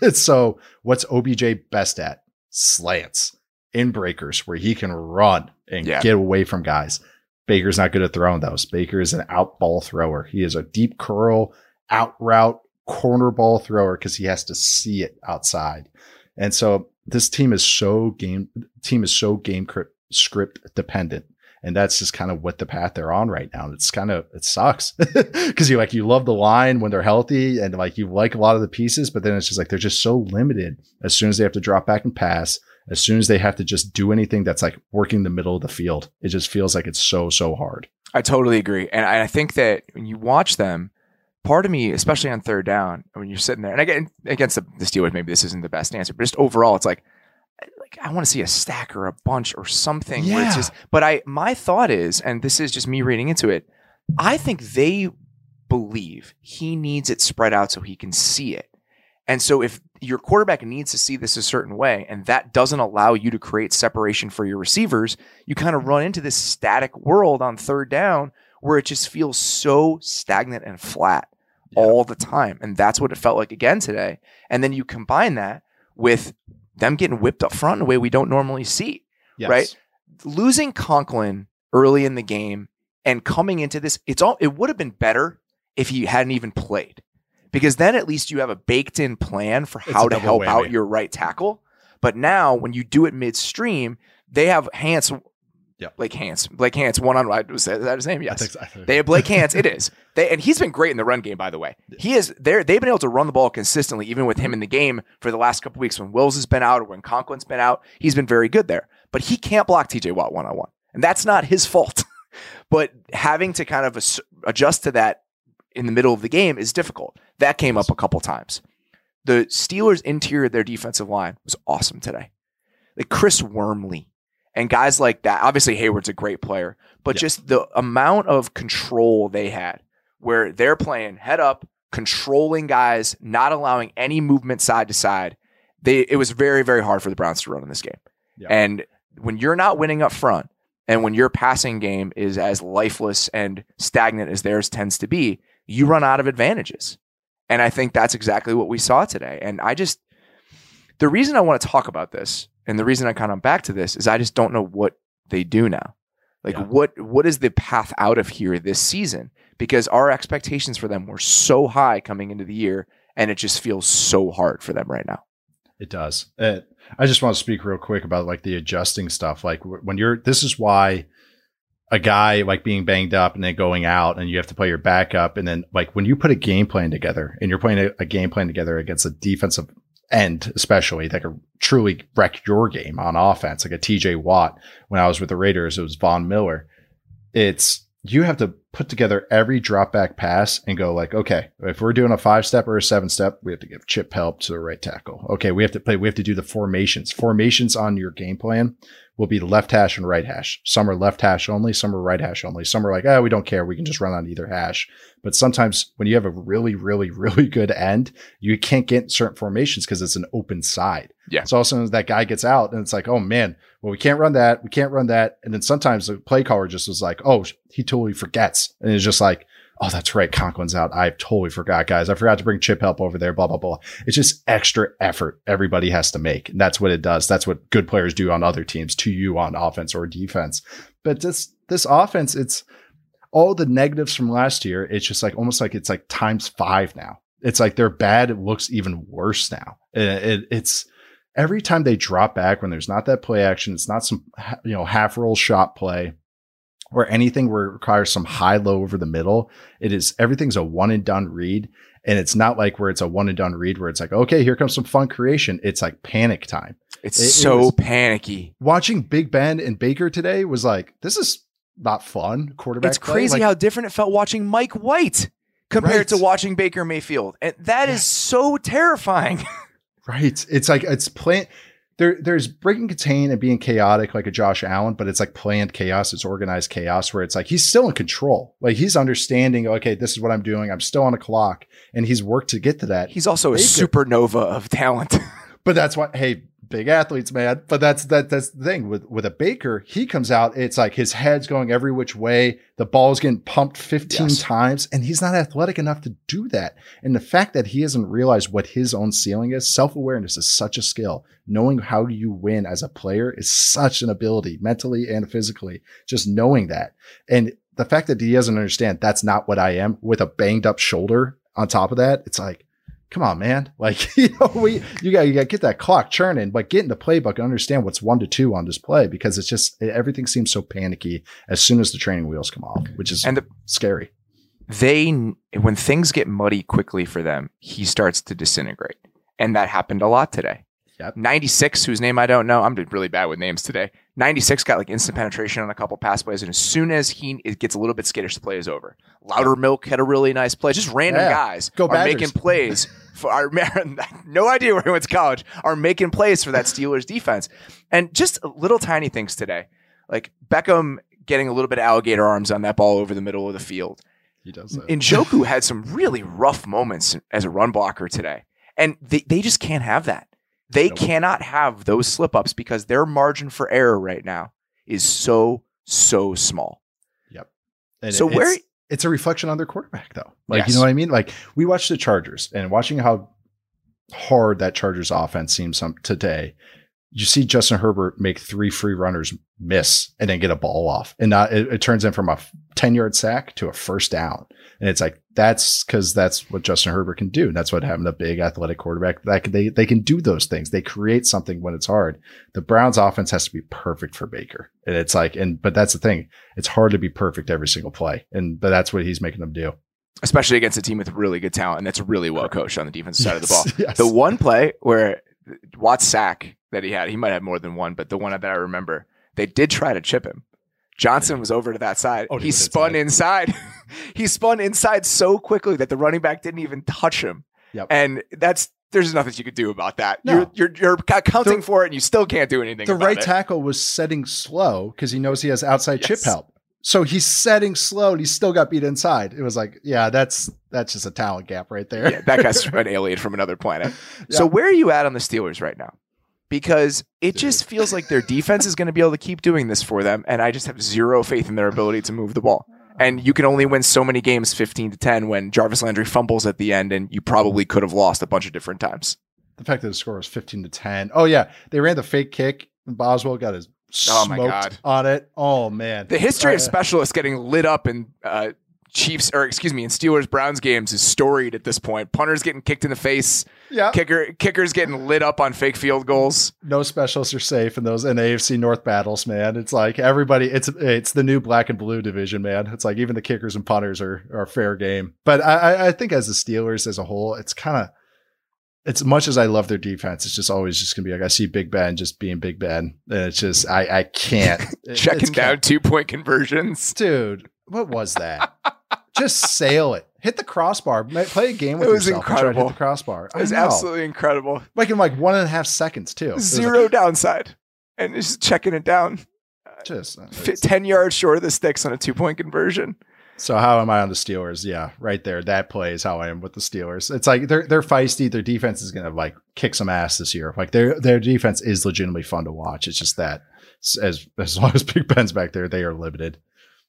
So what's O B J best at? Slants, in breakers where he can run and yeah. get away from guys. Baker's not good at throwing those. Baker is an out ball thrower. He is a deep curl, out route, corner ball thrower because he has to see it outside. And so this team is so game team is so game script dependent. And that's just kind of what the path they're on right now. It's kind of, it sucks because you like, you love the line when they're healthy and like, you like a lot of the pieces, but then it's just like, they're just so limited as soon as they have to drop back and pass, as soon as they have to just do anything that's like working the middle of the field. It just feels like it's so, so hard. I totally agree. And I think that when you watch them, part of me, especially on third down, when you're sitting there, and again, against the, the Steelers, maybe this isn't the best answer, but just overall, it's like, like I want to see a stack or a bunch or something. Yeah. Where it's just, but I, my thought is, and this is just me reading into it, I think they believe he needs it spread out so he can see it. And so if your quarterback needs to see this a certain way, and that doesn't allow you to create separation for your receivers, you kind of run into this static world on third down where it just feels so stagnant and flat. Yeah. All the time. And that's what it felt like again today. And then you combine that with them getting whipped up front in a way we don't normally see, yes. right? Losing Conklin early in the game and coming into this, it's all, it would have been better if he hadn't even played, because then at least you have a baked in plan for how to help whammy. out your right tackle. But now when you do it midstream, they have Hance. Yeah, Blake Hance. Blake Hance, one on one. Is that his name? Yes. I think so. I think they have Blake Hance. It is. They and he's been great in the run game, by the way. He is there. They've been able to run the ball consistently, even with him in the game for the last couple of weeks when Wills has been out or when Conklin's been out. He's been very good there. But he can't block T J Watt one on one, and that's not his fault. But having to kind of adjust to that in the middle of the game is difficult. That came up a couple times. The Steelers' interior of their defensive line was awesome today. Like Chris Wormley. And guys like that, obviously Hayward's a great player, but yeah. just the amount of control they had where they're playing head up, controlling guys, not allowing any movement side to side. They, it was very, very hard for the Browns to run in this game. Yeah. And when you're not winning up front and when your passing game is as lifeless and stagnant as theirs tends to be, you run out of advantages. And I think that's exactly what we saw today. And I just, the reason I want to talk about this and the reason I kind of back to this is I just don't know what they do now. Like yeah. what what is the path out of here this season? Because our expectations for them were so high coming into the year, and it just feels so hard for them right now. It does. It, I just want to speak real quick about like the adjusting stuff. Like when you're, this is why a guy like being banged up and then going out and you have to play your backup. And then like when you put a game plan together and you're playing a, a game plan together against a defensive end, especially that could truly wreck your game on offense, like a T J Watt. When I was with the Raiders, it was Von Miller. It's, you have to put together every drop back pass and go like, okay, if we're doing a five step or a seven step, we have to give chip help to the right tackle. Okay. We have to play, we have to do the formations. Formations on your game plan will be left hash and right hash. Some are left hash only. Some are right hash only. Some are like, oh, we don't care. We can just run on either hash. But sometimes when you have a really, really, really good end, you can't get certain formations because it's an open side. Yeah. So all of a sudden that guy gets out and it's like, oh man, well, we can't run that. We can't run that. And then sometimes the play caller just was like, oh, he totally forgets. And it's just like, Oh, that's right. Conklin's out. I totally forgot, guys. I forgot to bring Chip Help over there, blah, blah, blah. It's just extra effort everybody has to make. And that's what it does. That's what good players do on other teams to you on offense or defense. But this, this offense, it's all the negatives from last year. It's just like almost like it's like times five now. It's like they're bad. It looks even worse now. It, it, it's every time they drop back when there's not that play action, it's not some, you know, half roll shot play, or anything where it requires some high low over the middle. It is everything's a one and done read. And it's not like where it's a one and done read where it's like, okay, here comes some fun creation. It's like panic time. It's it, so it panicky. Watching Big Ben and Baker today was like, this is not fun. Quarterback. It's crazy like, how different it felt watching Mike White compared right. to watching Baker Mayfield. And that yeah. is so terrifying. Right. It's like, it's playing. There, there's breaking contain and being chaotic like a Josh Allen, but it's like planned chaos. It's organized chaos where it's like he's still in control. Like he's understanding, okay, this is what I'm doing. I'm still on a clock, and he's worked to get to that. He's also a supernova of talent. But that's what, hey, big athletes, man. But that's that that's the thing with with a Baker. He comes out, it's like his head's going every which way. The ball's getting pumped fifteen yes. times, and he's not athletic enough to do that. And the fact that he hasn't realized what his own ceiling is, self-awareness is such a skill. Knowing how you win as a player is such an ability, mentally and physically. Just knowing that, and the fact that he doesn't understand that's not what I am with a banged up shoulder on top of that, it's like, come on, man. Like, you know, we, you got, you got to get that clock churning, but get in the playbook and understand what's one to two on display, because it's just, everything seems so panicky as soon as the training wheels come off, which is and the, scary. They, when things get muddy quickly for them, he starts to disintegrate. And that happened a lot today. Yep. ninety-six, whose name I don't know. I'm really bad with names today. ninety-six got like instant penetration on a couple pass plays. And as soon as he it gets a little bit skittish, the play is over. Loudermilk had a really nice play. Just random yeah. guys Go are Badgers. making plays for our, no idea where he went to college, are making plays for that Steelers defense. And just little tiny things today. Like Beckham getting a little bit of alligator arms on that ball over the middle of the field. He does that. Njoku had some really rough moments as a run blocker today. And they, they just can't have that. They nope. cannot have those slip ups because their margin for error right now is so, so small. Yep. And so it, where it's, it's a reflection on their quarterback, though. Like, yes. you know what I mean? Like, we watched the Chargers, and watching how hard that Chargers offense seems some today, you see Justin Herbert make three free runners miss and then get a ball off. And not, it, it turns in from a ten yard sack to a first down. And it's like, that's because that's what Justin Herbert can do. And that's what having a big athletic quarterback, that they, they can do those things. They create something when it's hard. The Browns offense has to be perfect for Baker. And it's like, and, but that's the thing. It's hard to be perfect every single play. And, but that's what he's making them do. Especially against a team with really good talent. And that's really well coached on the defensive side yes, of the ball. Yes. The one play where Watt's sack that he had, he might have more than one, but the one that I remember, they did try to chip him. Johnson was over to that side. Oh, he spun inside. He spun inside so quickly that the running back didn't even touch him. Yep. And that's, there's nothing you could do about that. No. You're, you're, you're counting the, for it and you still can't do anything the about right it. tackle was setting slow because he knows he has outside Yes. chip help. So he's setting slow and he still got beat inside. It was like, yeah, that's, that's just a talent gap right there. Yeah, that guy's an alien from another planet. Yeah. So where are you at on the Steelers right now? Because it just feels like their defense is going to be able to keep doing this for them. And I just have zero faith in their ability to move the ball. And you can only win so many games fifteen to ten when Jarvis Landry fumbles at the end, and you probably could have lost a bunch of different times. The fact that the score was fifteen to ten. Oh yeah. They ran the fake kick and Boswell got his Oh my smoked God. on it. Oh man. The history uh, of specialists getting lit up in uh, Chiefs, or excuse me, in Steelers Browns games is storied at this point. Punters getting kicked in the face. Yeah. Kicker kickers getting lit up on fake field goals. No specialists are safe in those in A F C North battles, man. It's like everybody, it's it's the new black and blue division, man. It's like even the kickers and punters are are fair game. But I, I think as the Steelers as a whole, it's kind of, it's much as I love their defense, it's just always just gonna be like I see Big Ben just being Big Ben, and it's just I I can't checking down two point conversions, dude. What was that? Just sail it. Hit the crossbar. Play a game with it was yourself. Incredible. And try to hit the crossbar. It was absolutely incredible. Like in like one and a half seconds too. Zero like, downside, and just checking it down. Just uh, ten yards short of the sticks on a two point conversion. So how am I on the Steelers? Yeah, right there. That play is how I am with the Steelers. It's like they're they're feisty. Their defense is gonna like kick some ass this year. Like their their defense is legitimately fun to watch. It's just that as as long as Big Ben's back there, they are limited.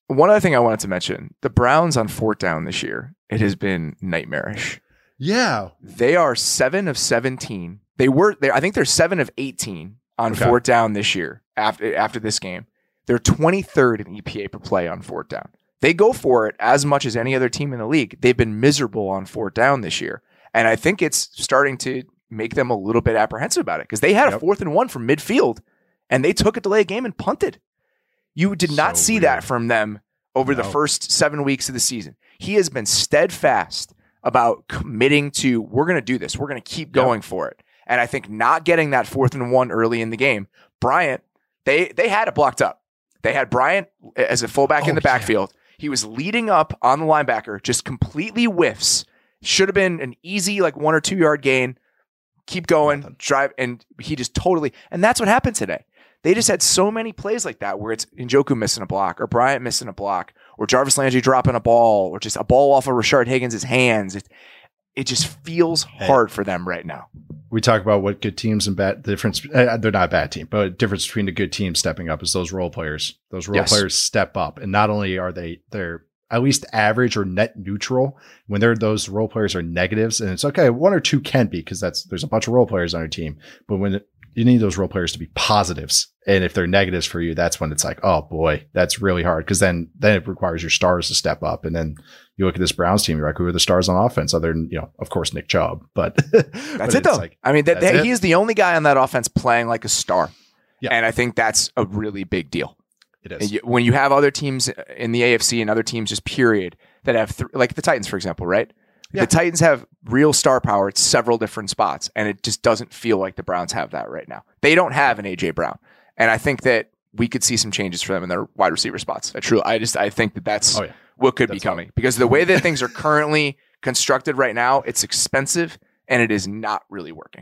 One other thing I wanted to mention, the Browns on fourth down this year, it has been nightmarish. Yeah. They are seven of seventeen. They were there. I think they're seven of eighteen on okay. fourth down this year after, after this game. They're twenty-third in E P A per play on fourth down. They go for it as much as any other team in the league. They've been miserable on fourth down this year. And I think it's starting to make them a little bit apprehensive about it because they had yep. a fourth and one from midfield and they took a delayed game and punted. You did so not see weird. that from them over no. the first seven weeks of the season. He has been steadfast about committing to, we're going to do this. We're going to keep going yep. for it. And I think not getting that fourth and one early in the game, Bryant, they they had it blocked up. They had Bryant as a fullback oh, in the backfield. Yeah. He was leading up on the linebacker, just completely whiffs. Should have been an easy like one or two yard gain. Keep going, drive, and he just totally, and that's what happened today. They just had so many plays like that where it's Njoku missing a block or Bryant missing a block or Jarvis Landry dropping a ball or just a ball off of Rashard Higgins' hands. It, it just feels hard for them right now. We talk about what good teams and bad the difference. Uh, they're not a bad team, but the difference between the good team stepping up is those role players. Those role yes. players step up. And not only are they, they're at least average or net neutral when they're those role players are negatives. And it's okay. One or two can be because that's, there's a bunch of role players on your team, but when it, you need those role players to be positives. And if they're negatives for you, that's when it's like, oh boy, that's really hard. Cause then, then it requires your stars to step up. And then you look at this Browns team, you're like, who are the stars on offense? Other than, you know, of course, Nick Chubb, but that's but it though. Like, I mean, that, that, he is the only guy on that offense playing like a star. Yeah. And I think that's a really big deal. It is. You, when you have other teams in the A F C and other teams just period that have th- like the Titans, for example, right? Yeah. The Titans have real star power at several different spots, and it just doesn't feel like the Browns have that right now. They don't have an A J Brown, and I think that we could see some changes for them in their wide receiver spots. I truly, I just, I think that that's oh, yeah. what could that's be coming all. Because the way that things are currently constructed right now, it's expensive and it is not really working.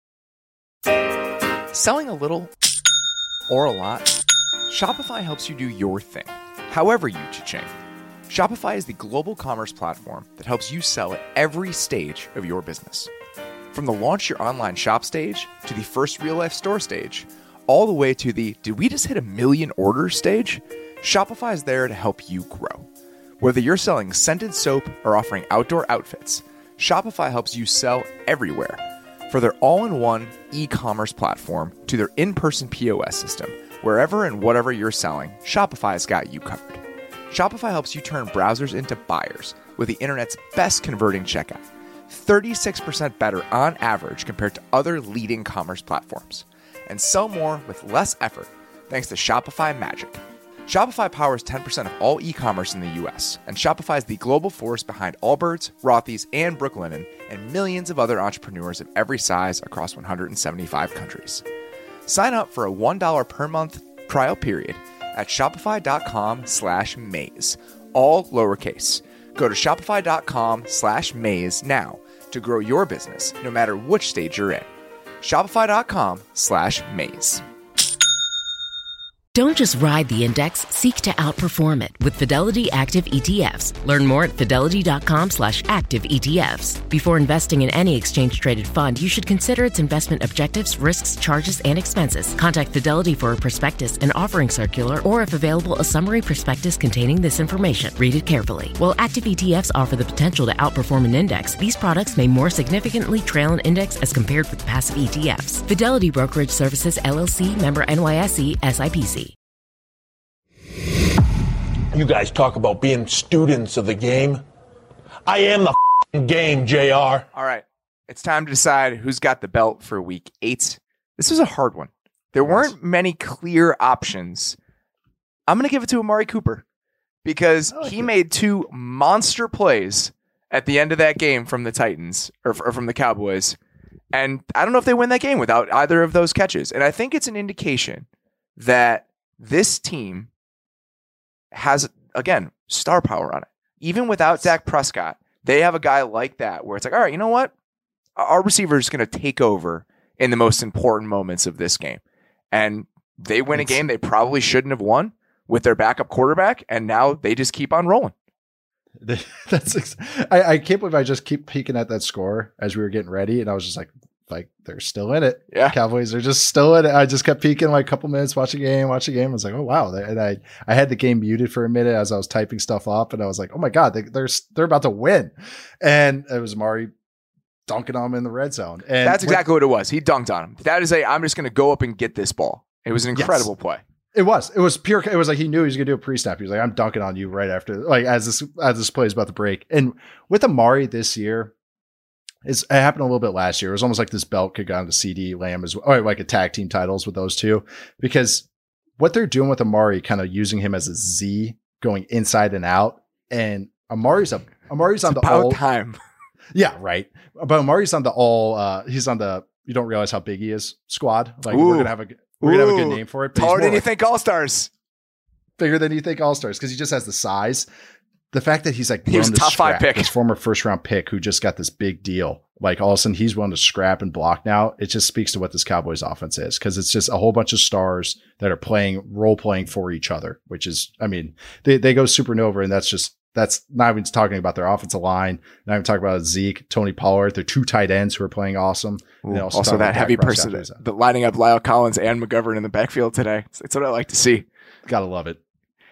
Selling a little or a lot, Shopify helps you do your thing, however you cha-ching. Shopify is the global commerce platform that helps you sell at every stage of your business. From the launch your online shop stage to the first real life store stage, all the way to the did we just hit a million orders stage, Shopify is there to help you grow. Whether you're selling scented soap or offering outdoor outfits, Shopify helps you sell everywhere. For their all-in-one e-commerce platform to their in-person P O S system, wherever and whatever you're selling, Shopify's got you covered. Shopify helps you turn browsers into buyers with the internet's best converting checkout. thirty-six percent better on average compared to other leading commerce platforms. And sell more with less effort thanks to Shopify Magic. Shopify powers ten percent of all e-commerce in the U S, and Shopify is the global force behind Allbirds, Rothy's, and Brooklinen, and millions of other entrepreneurs of every size across one hundred seventy-five countries. Sign up for a one dollar per month trial period at shopify.com slash maze, all lowercase. Go to shopify.com slash maze now to grow your business no matter which stage you're in. Shopify.com slash maze. Don't just ride the index, seek to outperform it with Fidelity Active E T Fs. Learn more at fidelity.com slash active E T Fs. Before investing in any exchange-traded fund, you should consider its investment objectives, risks, charges, and expenses. Contact Fidelity for a prospectus, an offering circular, or if available, a summary prospectus containing this information. Read it carefully. While active E T Fs offer the potential to outperform an index, these products may more significantly trail an index as compared with passive E T Fs. Fidelity Brokerage Services, L L C, member N Y S E, S I P C. You guys talk about being students of the game. I am the f***ing game, J R. All right. It's time to decide who's got the belt for week eight. This was a hard one. There weren't many clear options. I'm going to give it to Amari Cooper because like he it. made two monster plays at the end of that game from the Titans or, or from the Cowboys. And I don't know if they win that game without either of those catches. And I think it's an indication that this team has, again, star power on it. Even without Dak Prescott, they have a guy like that where it's like, all right, you know what? Our receiver is going to take over in the most important moments of this game. And they win a game they probably shouldn't have won with their backup quarterback, and now they just keep on rolling. That's I, I can't believe I just keep peeking at that score as we were getting ready, and I was just like, like they're still in it. Yeah. Cowboys are just still in it. I just kept peeking like a couple minutes, watching the game, watching the game. I was like, oh wow. And I, I had the game muted for a minute as I was typing stuff up, and I was like, oh my God, they, they're, they're about to win. And it was Amari dunking on him in the red zone. And that's exactly when, what it was. He dunked on him. That is a, I'm just going to go up and get this ball. It was an incredible yes. play. It was, it was pure. It was like, he knew he was going to do a pre-snap. He was like, I'm dunking on you right after, like as this, as this play is about to break. And with Amari this year, It's, it happened a little bit last year. It was almost like this belt could go on to C D Lamb as well, or like a tag team titles with those two, because what they're doing with Amari, kind of using him as a Z going inside and out. And Amari's a, Amari's it's on the about all time. Yeah. Right. But Amari's on the all, uh, he's on the, you don't realize how big he is squad. Like Ooh. we're going to have a, we're going to have a good name for it. Taller than you like, think All-Stars. Bigger than you think All-Stars. Cause he just has the size. The fact that he's like, he was a top scrap, five pick, his former first round pick who just got this big deal. Like all of a sudden he's willing to scrap and block now. It just speaks to what this Cowboys offense is. Cause it's just a whole bunch of stars that are playing role playing for each other, which is, I mean, they, they go supernova, and that's just, that's not even talking about their offensive line. Not even talking about Zeke, Tony Pollard, they're two tight ends who are playing awesome. Ooh, also, also that heavy person that, that lining up Lyle Collins and McGovern in the backfield today. It's what I like to see. Gotta love it.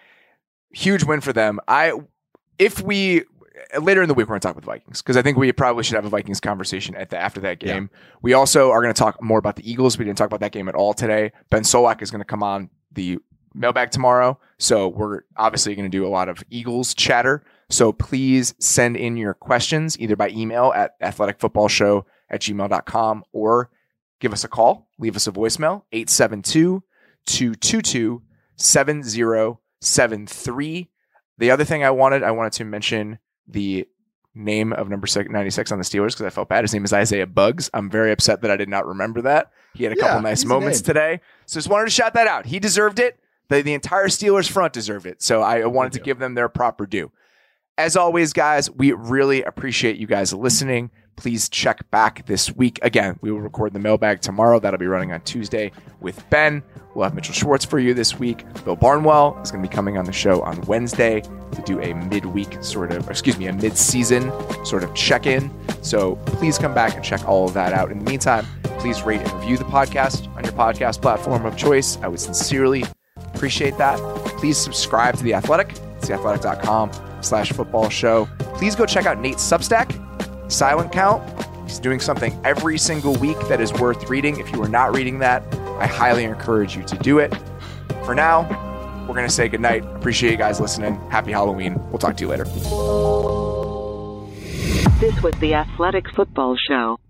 Huge win for them. I, If we later in the week, we're going to talk with Vikings, because I think we probably should have a Vikings conversation at the after that game. Yeah. We also are going to talk more about the Eagles. We didn't talk about that game at all today. Ben Solak is going to come on the mailbag tomorrow, so we're obviously going to do a lot of Eagles chatter. So please send in your questions either by email at athleticfootballshow at gmail dot com or give us a call. Leave us a voicemail, eight seven two, two two two, seven zero seven three. The other thing I wanted, I wanted to mention the name of number ninety-six on the Steelers, because I felt bad. His name is Isaiah Buggs. I'm very upset that I did not remember that. He had a yeah, couple nice moments today. So just wanted to shout that out. He deserved it. The, the entire Steelers front deserved it. So I wanted to give them their proper due. As always, guys, we really appreciate you guys listening. Please check back this week. Again, we will record the mailbag tomorrow. That'll be running on Tuesday with Ben. We'll have Mitchell Schwartz for you this week. Bill Barnwell is going to be coming on the show on Wednesday to do a midweek sort of, excuse me, a mid-season sort of check-in. So please come back and check all of that out. In the meantime, please rate and review the podcast on your podcast platform of choice. I would sincerely appreciate that. Please subscribe to The Athletic. It's theathletic.com slash football show. Please go check out Nate's Substack, Silent Count. He's doing something every single week that is worth reading. If you are not reading that, I highly encourage you to do it. For now, we're going to say goodnight. Appreciate you guys listening. Happy Halloween. We'll talk to you later. This was the Athletic Football Show.